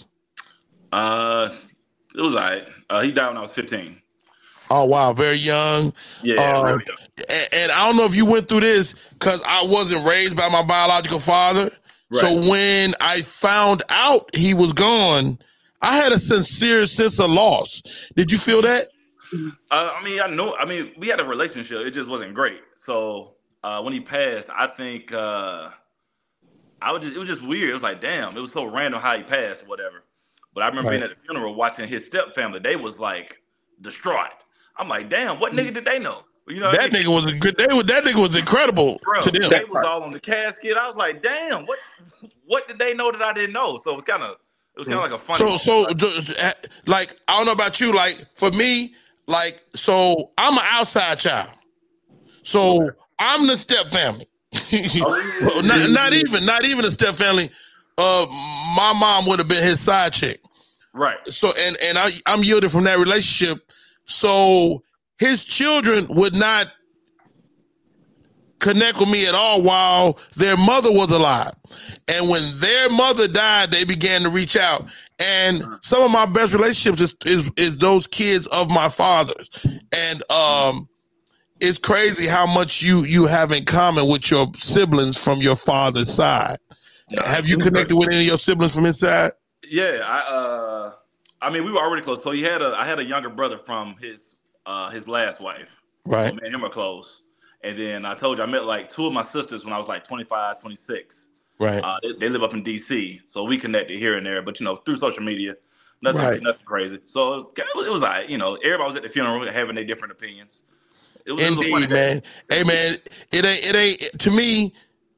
It was all right. He died when I was 15. Oh wow, very young. Yeah, really young. And I don't know if you went through this because I wasn't raised by my biological father. Right. So when I found out he was gone, I had a sincere sense of loss. Did you feel that? I mean, we had a relationship. It just wasn't great. So when he passed, I think it was just weird. It was like, damn, it was so random how he passed or whatever. But I remember being at the funeral watching his step family. They was like distraught. I'm like, damn, what nigga did they know? You know, that nigga was a good. That nigga was incredible to them. They was all on the casket. I was like, damn, what did they know that I didn't know? So it was kind of like a funny. So like I don't know about you. Like for me, like so I'm an outside child. So I'm the step family. not even a step family. My mom would have been his side chick. Right. So and I'm yielding from that relationship. So his children would not connect with me at all while their mother was alive. And when their mother died, they began to reach out. And some of my best relationships is those kids of my father's. And it's crazy how much you have in common with your siblings from your father's side. Have you connected with any of your siblings from his side? Yeah, I mean, we were already close. So I had a younger brother from his last wife. Right. So me and him are close. And then I told you, I met like two of my sisters when I was like 25, 26. Right. They live up in D.C., so we connected here and there. But, through social media, nothing crazy. So it was all right. Everybody was at the funeral having their different opinions. Indeed, man. Hey, man, it ain't to me,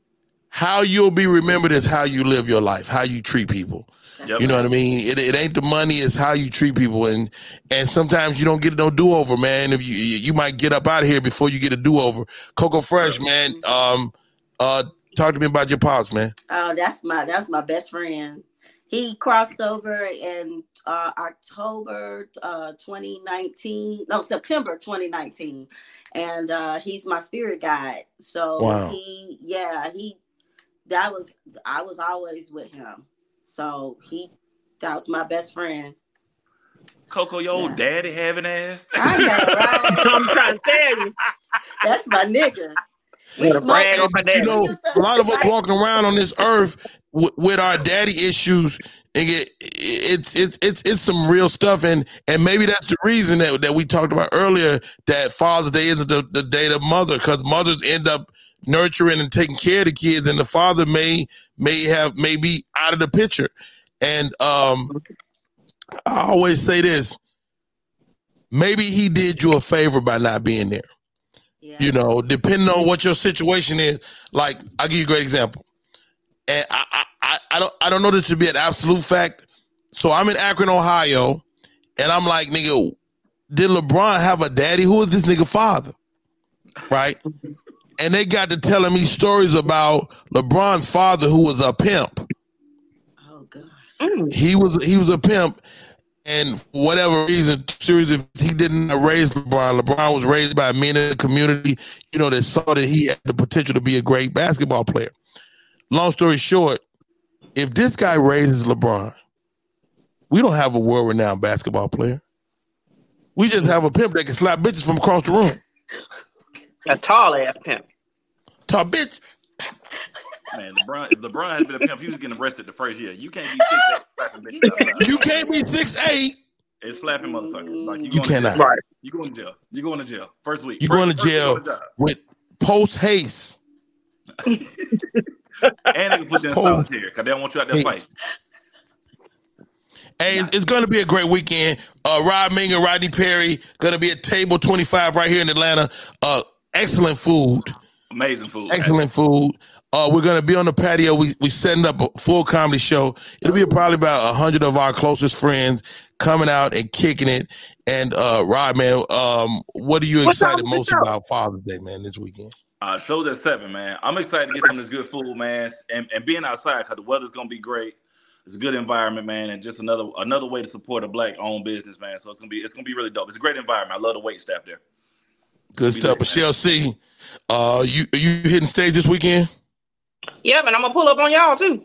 how you'll be remembered is how you live your life, how you treat people. Yep. You know what I mean? It ain't the money, it's how you treat people. And sometimes you don't get no do-over, man. If you might get up out of here before you get a do-over. Coco Fresh, man. Talk to me about your pops, man. Oh, that's my best friend. He crossed over in September 2019, and he's my spirit guide. So wow. I was always with him. So that was my best friend. Coco, your old daddy having ass. I know, right? I'm trying to tell you. That's my nigga. You know, a lot of us walking around on this earth with our daddy issues, and it's some real stuff, and maybe that's the reason that we talked about earlier, that Father's Day isn't the day of mother, because mothers end up nurturing and taking care of the kids, and the father may be out of the picture. And I always say this: maybe he did you a favor by not being there. Yeah. You know, depending on what your situation is. Like, I'll give you a great example. And I don't know this to be an absolute fact. So I'm in Akron, Ohio, and I'm like, nigga, did LeBron have a daddy? Who is this nigga father? Right? And they got to telling me stories about LeBron's father, who was a pimp. Oh gosh. He was a pimp. And for whatever reason, seriously, he didn't raise LeBron. LeBron was raised by men in the community, you know, that saw that he had the potential to be a great basketball player. Long story short, if this guy raises LeBron, we don't have a world-renowned basketball player. We just have a pimp that can slap bitches from across the room. A tall-ass pimp. Tall bitch. Man, if LeBron had been a pimp, he was getting arrested the first year. You can't be 6'8" slapping bitches outside. You can't be 6'8" and slapping motherfuckers. Like you cannot. Right. You going to jail. You going to jail. First week. You going to jail with post haste. And they can put you in solitary because they don't want you out there fighting. Hey, it's going to be a great weekend. Rob Ming and Rodney Perry going to be at Table 25 right here in Atlanta. Excellent food. Amazing food. Excellent food. We're going to be on the patio. We setting up a full comedy show. It'll be probably about 100 of our closest friends coming out and kicking it. And Rob, man, what are you excited most about Father's Day, man, this weekend? Show's at 7, man. I'm excited to get some of this good food, man, and being outside because the weather's gonna be great. It's a good environment, man, and just another way to support a Black-owned business, man. So it's gonna be really dope. It's a great environment. I love the wait staff there. Good stuff. Michelle C, you hitting stage this weekend? Yep, and I'm gonna pull up on y'all too.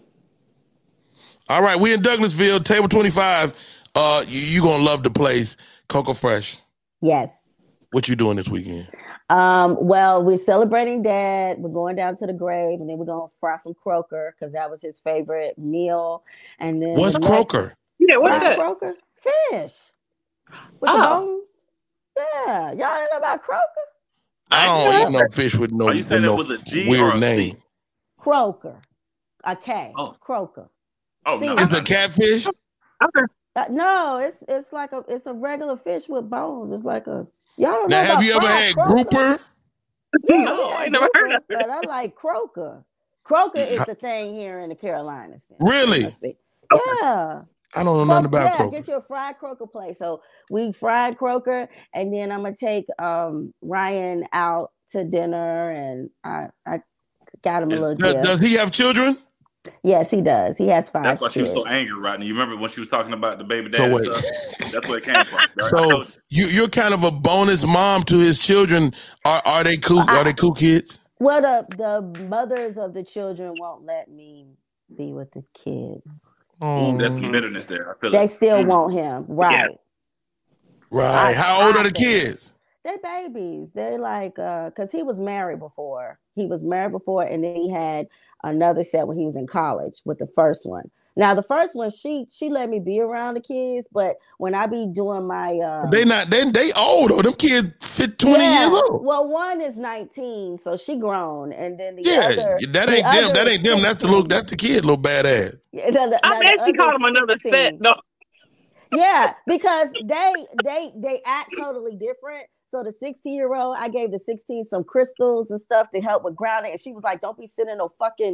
All right, we in Douglasville, Table 25. You gonna love the place. Coco Fresh. Yes. What you doing this weekend? Well, we're celebrating Dad. We're going down to the grave, and then we're gonna fry some croaker because that was his favorite meal. And then what's croaker? Yeah, what's that? Croaker? Fish with the bones. Yeah, y'all don't know about croaker? I don't eat no fish with no, with no weird name. Croaker, a K. Oh, croaker. Oh, no. Is it catfish? Okay. No, it's like a regular fish with bones. It's like a y'all don't know. Now, have you ever had grouper? Yeah, no, I never heard of it. But I like croaker. Croaker is the thing here in the Carolinas. Really? Yeah. I don't know nothing about croaker. Get you a fried croaker place. So we fried croaker, and then I'm gonna take Ryan out to dinner, and I got him a little gift. Does he have children? Yes, he does. He has 5 That's why kids. she was so angry, Rodney. You remember when she was talking about the baby dad and stuff? That's where it came from. Right? So you're kind of a bonus mom to his children. Are they cool? Are they cool kids? Well, the mothers of the children won't let me be with the kids. That's some bitterness there. I feel they still want him, right? Yeah. Right. How old are the kids? They're babies. They're like, because he was married before. And then he had another set when he was in college with the first one. Now the first one, she let me be around the kids, but when I be doing my they old though. Them kids fit 20 years old. Well, one is 19, so she grown, and then the other that ain't them. That's the kid, little badass. I bet she called him another 16. Set. No. Yeah, because they act totally different. So the 16-year-old, I gave the 16 some crystals and stuff to help with grounding, and she was like, "Don't be sitting in no fucking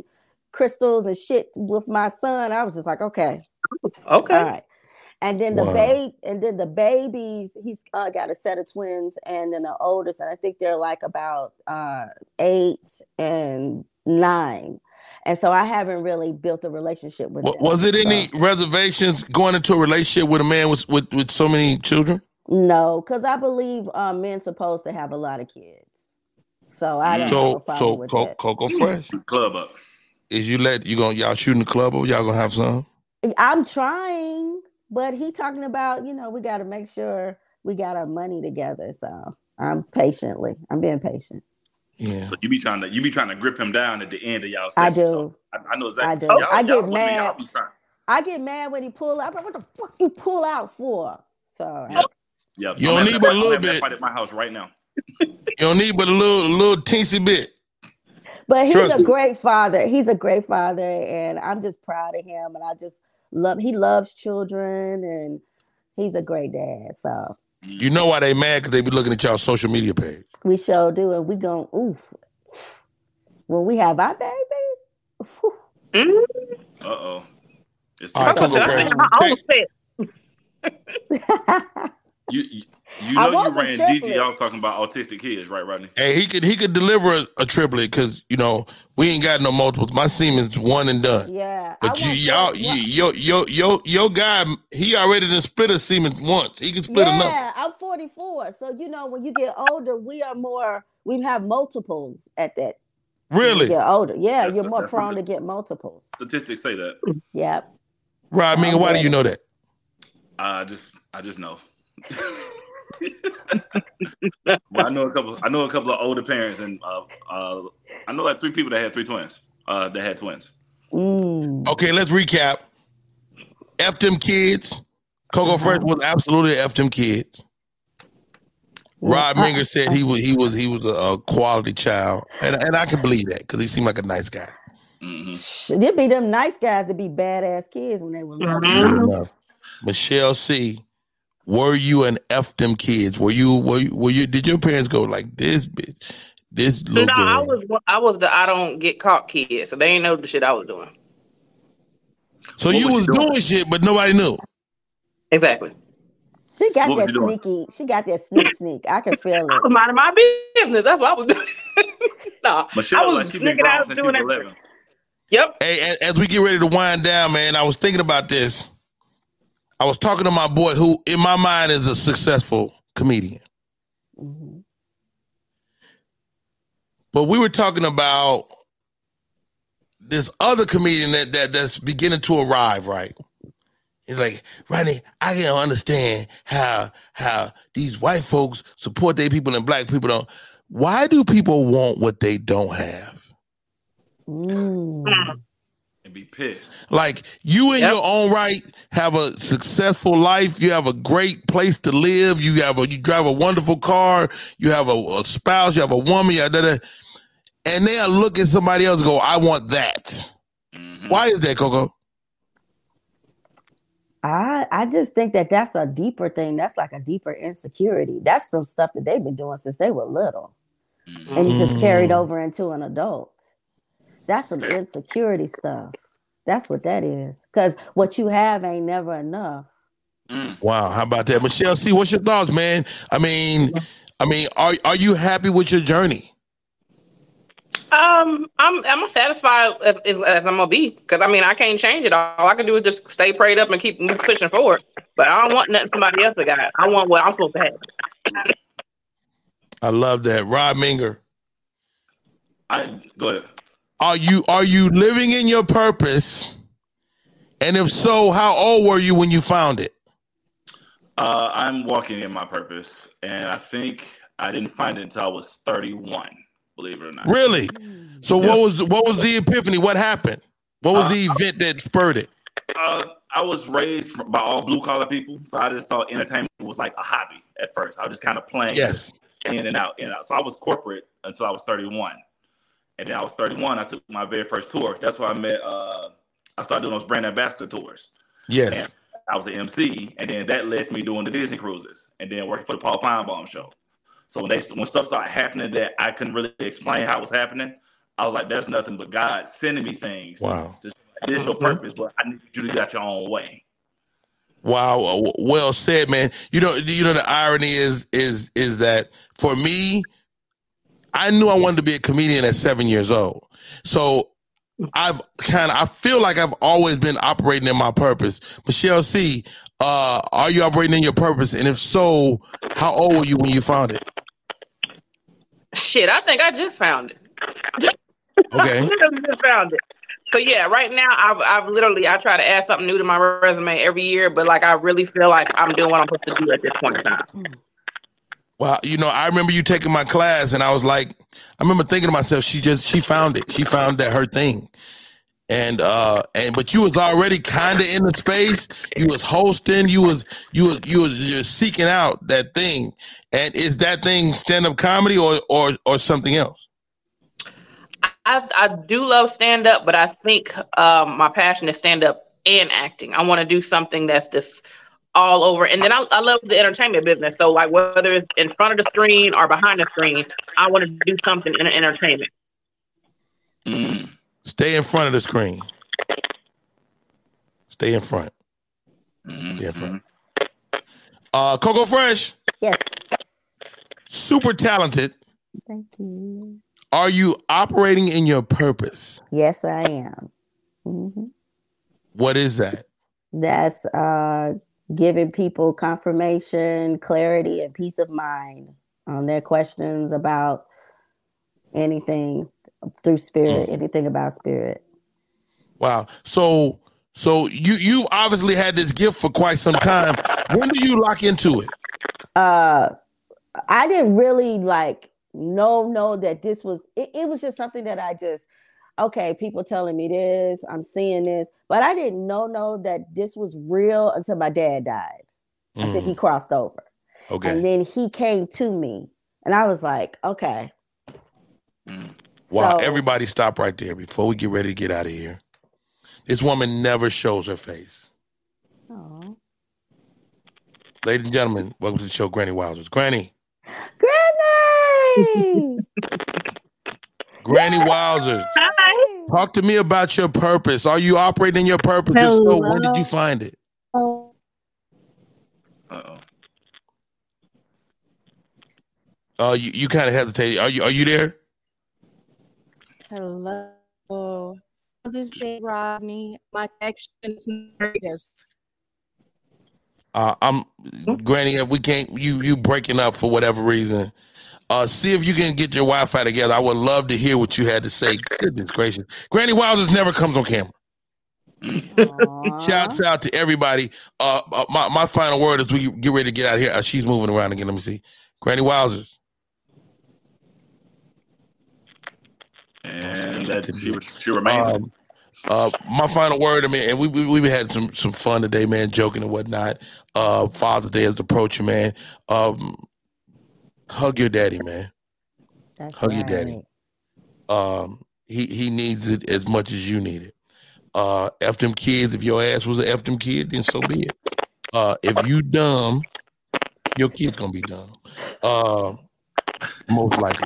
crystals and shit with my son. I was just like, okay. All right. And then the babies, he's got a set of twins, and then the oldest, and I think they're like about 8 and 9. And so I haven't really built a relationship with them. Was it any reservations going into a relationship with a man with so many children? No, because I believe men supposed to have a lot of kids. So I don't have a problem with that. Coco Fresh. Club up. Is y'all shooting the club up? Y'all gonna have some? I'm trying, but he talking about, we got to make sure we got our money together. So I'm being patient. Yeah. So you be trying to grip him down at the end of y'all session. I do. I know exactly. I do. I get mad. I get mad when he pull out. What the fuck you pull out for? So yeah. You don't need but a little bit. At my house right now. You don't need but a little teensy bit. But he's a great father. He's a great father, and I'm just proud of him. And I just he loves children, and he's a great dad. So you know why they mad? Because they be looking at y'all social media page. We sure do, and we gon' oof when we have our baby. Uh-oh. All right, Coco Fresh. You know you ran Gigi off talking about autistic kids, right, Rodney? Hey, he could deliver a triplet because we ain't got no multiples. My semen's one and done. Yeah, but your guy, he already done split a semen once. He can split another. Yeah, I'm 44, so when you get older, we have multiples at that. Really? You're older, yeah. You're more prone to get multiples. Statistics say that. Yep. Right, I mean, why do you know that? I just know. Well, I know a couple of older parents, and I know like 3 people that had 3 twins. That had twins. Okay, let's recap. F them kids. Coco Fresh was absolutely F them kids. Rod Minger said he was a quality child, and I can believe that because he seemed like a nice guy. Mm-hmm. There'd be them nice guys to be badass kids when they were little. Michelle C. Were you an F them kids? Were you? Did your parents go like this bitch? This little girl? I was the I don't get caught kid, so they ain't know the shit I was doing. So you was doing shit, but nobody knew. Exactly. She got that sneaky. She got that sneak. I can feel it. I was minding my business. That's what I was doing. No, Michelle, like she been grown since she was 11. Yep. Hey, as we get ready to wind down, man, I was thinking about this. I was talking to my boy who, in my mind, is a successful comedian. Mm-hmm. But we were talking about this other comedian that's beginning to arrive, right? He's like, Rodney, I can't understand how these white folks support their people and black people don't. Why do people want what they don't have? And be pissed. Like, you in your own right have a successful life. You have a great place to live. You drive a wonderful car. You have a spouse. You have a woman. And they'll look at somebody else and go, I want that. Mm-hmm. Why is that, Coco? I just think that's a deeper thing. That's like a deeper insecurity. That's some stuff that they've been doing since they were little. Mm-hmm. And it just carried over into an adult. That's some insecurity stuff. That's what that is. Because what you have ain't never enough. Wow, how about that? Michelle C., what's your thoughts, man? I mean, are you happy with your journey? I'm satisfied as I'm gonna be, because I can't change it. All I can do is just stay prayed up and keep pushing forward. But I don't want nothing somebody else to got. I want what I'm supposed to have. I love that. Rod Minger. Go ahead. Are you living in your purpose? And if so, how old were you when you found it? I'm walking in my purpose, and I think I didn't find it until I was 31. Believe it or not. Really? So what was the epiphany? What happened? What was the event that spurred it? I was raised by all blue collar people, so I just thought entertainment was like a hobby at first. I was just kind of playing in and out. So I was corporate until I was 31. And then I was 31, I took my very first tour. That's where I met, I started doing those brand ambassador tours. Yes. And I was an MC, and then that led to me doing the Disney cruises and then working for the Paul Feinbaum show. So when stuff started happening that I couldn't really explain how it was happening, I was like, that's nothing but God sending me things. Wow. This is your purpose, but I need you to get your own way. Wow, well said, man. You know the irony is that for me, I knew I wanted to be a comedian at 7 years old. So I feel like I've always been operating in my purpose. Michelle C, are you operating in your purpose? And if so, how old were you when you found it? Shit, I think I just found it. Okay. I literally just found it. So yeah, right now I try to add something new to my resume every year, but like I really feel like I'm doing what I'm supposed to do at this point in time. Well, I remember you taking my class, and I was like, I remember thinking to myself, she found it. She found that her thing, but you was already kind of in the space. You was hosting. You was just seeking out that thing. And is that thing stand-up comedy or something else? I do love stand-up, but I think my passion is stand-up and acting. I want to do something that's just all over. And then I love the entertainment business. So like whether it's in front of the screen or behind the screen, I want to do something in entertainment. Stay in front of the screen. Stay in front. Stay in front. Coco Fresh. Yes. Super talented. Thank you. Are you operating in your purpose? Yes, I am. Mm-hmm. What is that? That's giving people confirmation, clarity, and peace of mind on their questions about anything through spirit, anything about spirit. Wow. So you obviously had this gift for quite some time. When do you lock into it? I didn't really know that this was it was just something that I just, okay, people telling me this, I'm seeing this, but I didn't know that this was real until my dad died. Until he crossed over. Okay. And then he came to me and I was like, okay. Wow, everybody stop right there before we get ready to get out of here. This woman never shows her face. Aww. Ladies and gentlemen, welcome to the show, Granny Wowzers. Granny! Granny Wowzers. Hi. Talk to me about your purpose. Are you operating in your purpose? If so, when did you find it? You kind of hesitate. Are you there? Hello. This is Rodney. My connection is nervous. I'm Granny. If we can't, you breaking up for whatever reason. See if you can get your Wi-Fi together. I would love to hear what you had to say. Goodness gracious, Granny Wowzers never comes on camera. Shouts out to everybody. My final word as we get ready to get out of here. She's moving around again. Let me see. Granny Wowzers. And that she remains. My final word. I mean, and we had some fun today, man, joking and whatnot. Father's Day is approaching, man. Hug your daddy, man. That's hug right. your daddy. He needs it as much as you need it. F them kids. If your ass was an F them kid, then so be it. If you dumb, your kid's gonna be dumb. Most likely.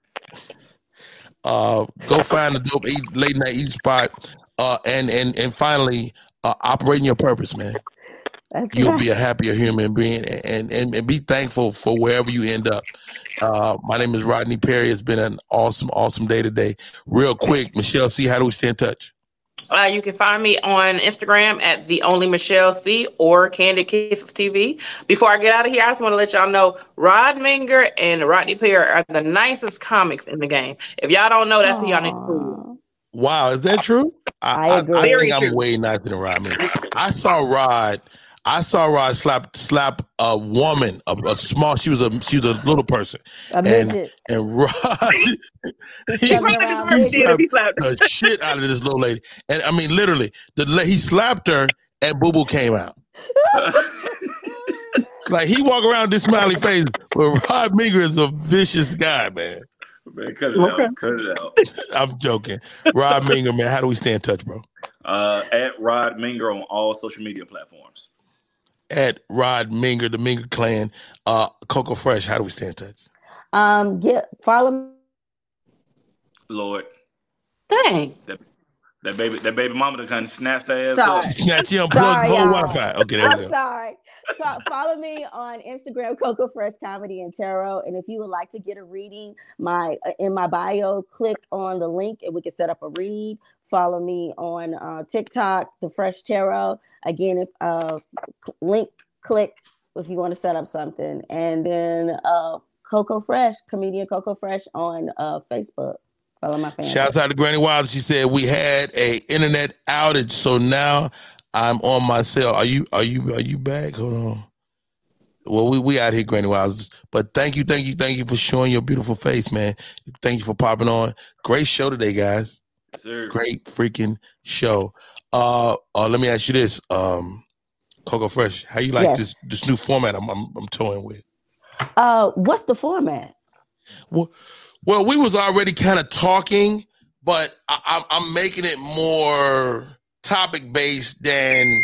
Go find a dope late night eat spot. And finally, operating your purpose, man. You'll be a happier human being, and be thankful for wherever you end up. My name is Rodney Perry. It's been an awesome day today. Real quick, Michelle C., how do we stay in touch? You can find me on Instagram at The Only Michelle C. or Candid Kisses TV. Before I get out of here, I just want to let y'all know Rod Minger and Rodney Perry are the nicest comics in the game. If y'all don't know, that's who y'all need to. Wow, is that true? I agree. I think I'm way nicer than Rod Minger. I saw Rod slap a woman, a small. She was a little person, and Rod he slapped the shit out of this little lady, and I mean literally, he slapped her, and Boo Boo came out. Like he walk around with this smiley face, but Rod Minger is a vicious guy, man. Man, cut it out. Cut it out. I'm joking. Rod Minger, man, how do we stay in touch, bro? At Rod Minger on all social media platforms. At Rod Minger, the Minger Clan. Coco Fresh, how do we stay in touch? Follow me. Lord. Dang. That baby mama that kind of snatched her ass Sorry. up. Snatch you unplugged the whole Wi-Fi. Okay, there we I'm go. sorry. Follow me on Instagram, Coco Fresh Comedy and Tarot. And if you would like to get a reading, in my bio, click on the link and we can set up a read. Follow me on TikTok, The Fresh Tarot. Again, click if you want to set up something. And then Coco Fresh, comedian Coco Fresh on Facebook. Follow my family. Shouts out to Granny Wilder. She said we had a internet outage, so now I'm on my cell. Are you back? Hold on. Well, we out here, Granny Wilder. But thank you for showing your beautiful face, man. Thank you for popping on. Great show today, guys. Yes, sir. Great freaking show. Let me ask you this, Coco Fresh, how you like this new format I'm toying with? What's the format? Well, we was already kind of talking, but I'm making it more topic based than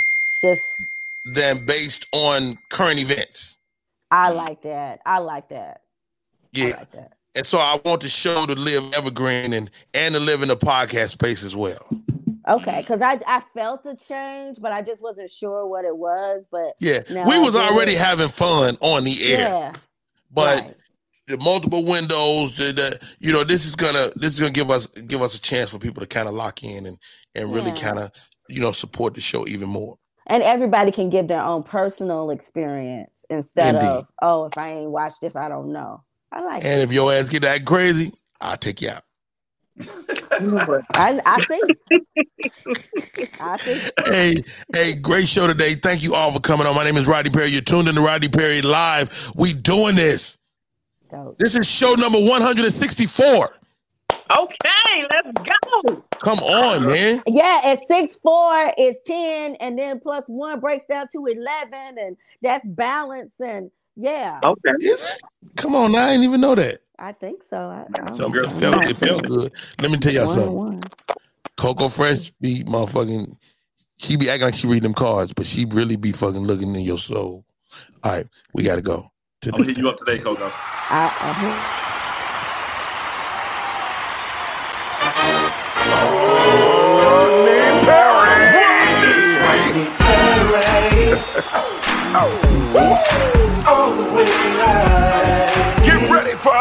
based on current events. I like that. Yeah. I like that. And so I want the show to live evergreen and to live in the podcast space as well. Okay, because I felt a change, but I just wasn't sure what it was. But yeah, we was already having fun on the air. Yeah, but the multiple windows, this is gonna give us a chance for people to kind of lock in and really kind of support the show even more. And everybody can give their own personal experience instead of if I ain't watched this, I don't know. I like and it. if your ass get that crazy, I'll take you out. I see. Hey, great show today. Thank you all for coming on. My name is Rodney Perry. You're tuned in to Rodney Perry Live. We doing this. Dope. This is show number 164. Okay, let's go. Come on, man. Yeah, at 6'4" is 10, and then plus 1 breaks down to 11, and that's balance. And yeah. Okay. Is it? Come on, I didn't even know that. I think so. It felt good. Let me tell y'all something. Coco Fresh be motherfucking. She be acting like she read them cards, but she really be fucking looking in your soul. All right, we gotta go. I'm gonna hit you up today, Coco. All the way live. Get ready for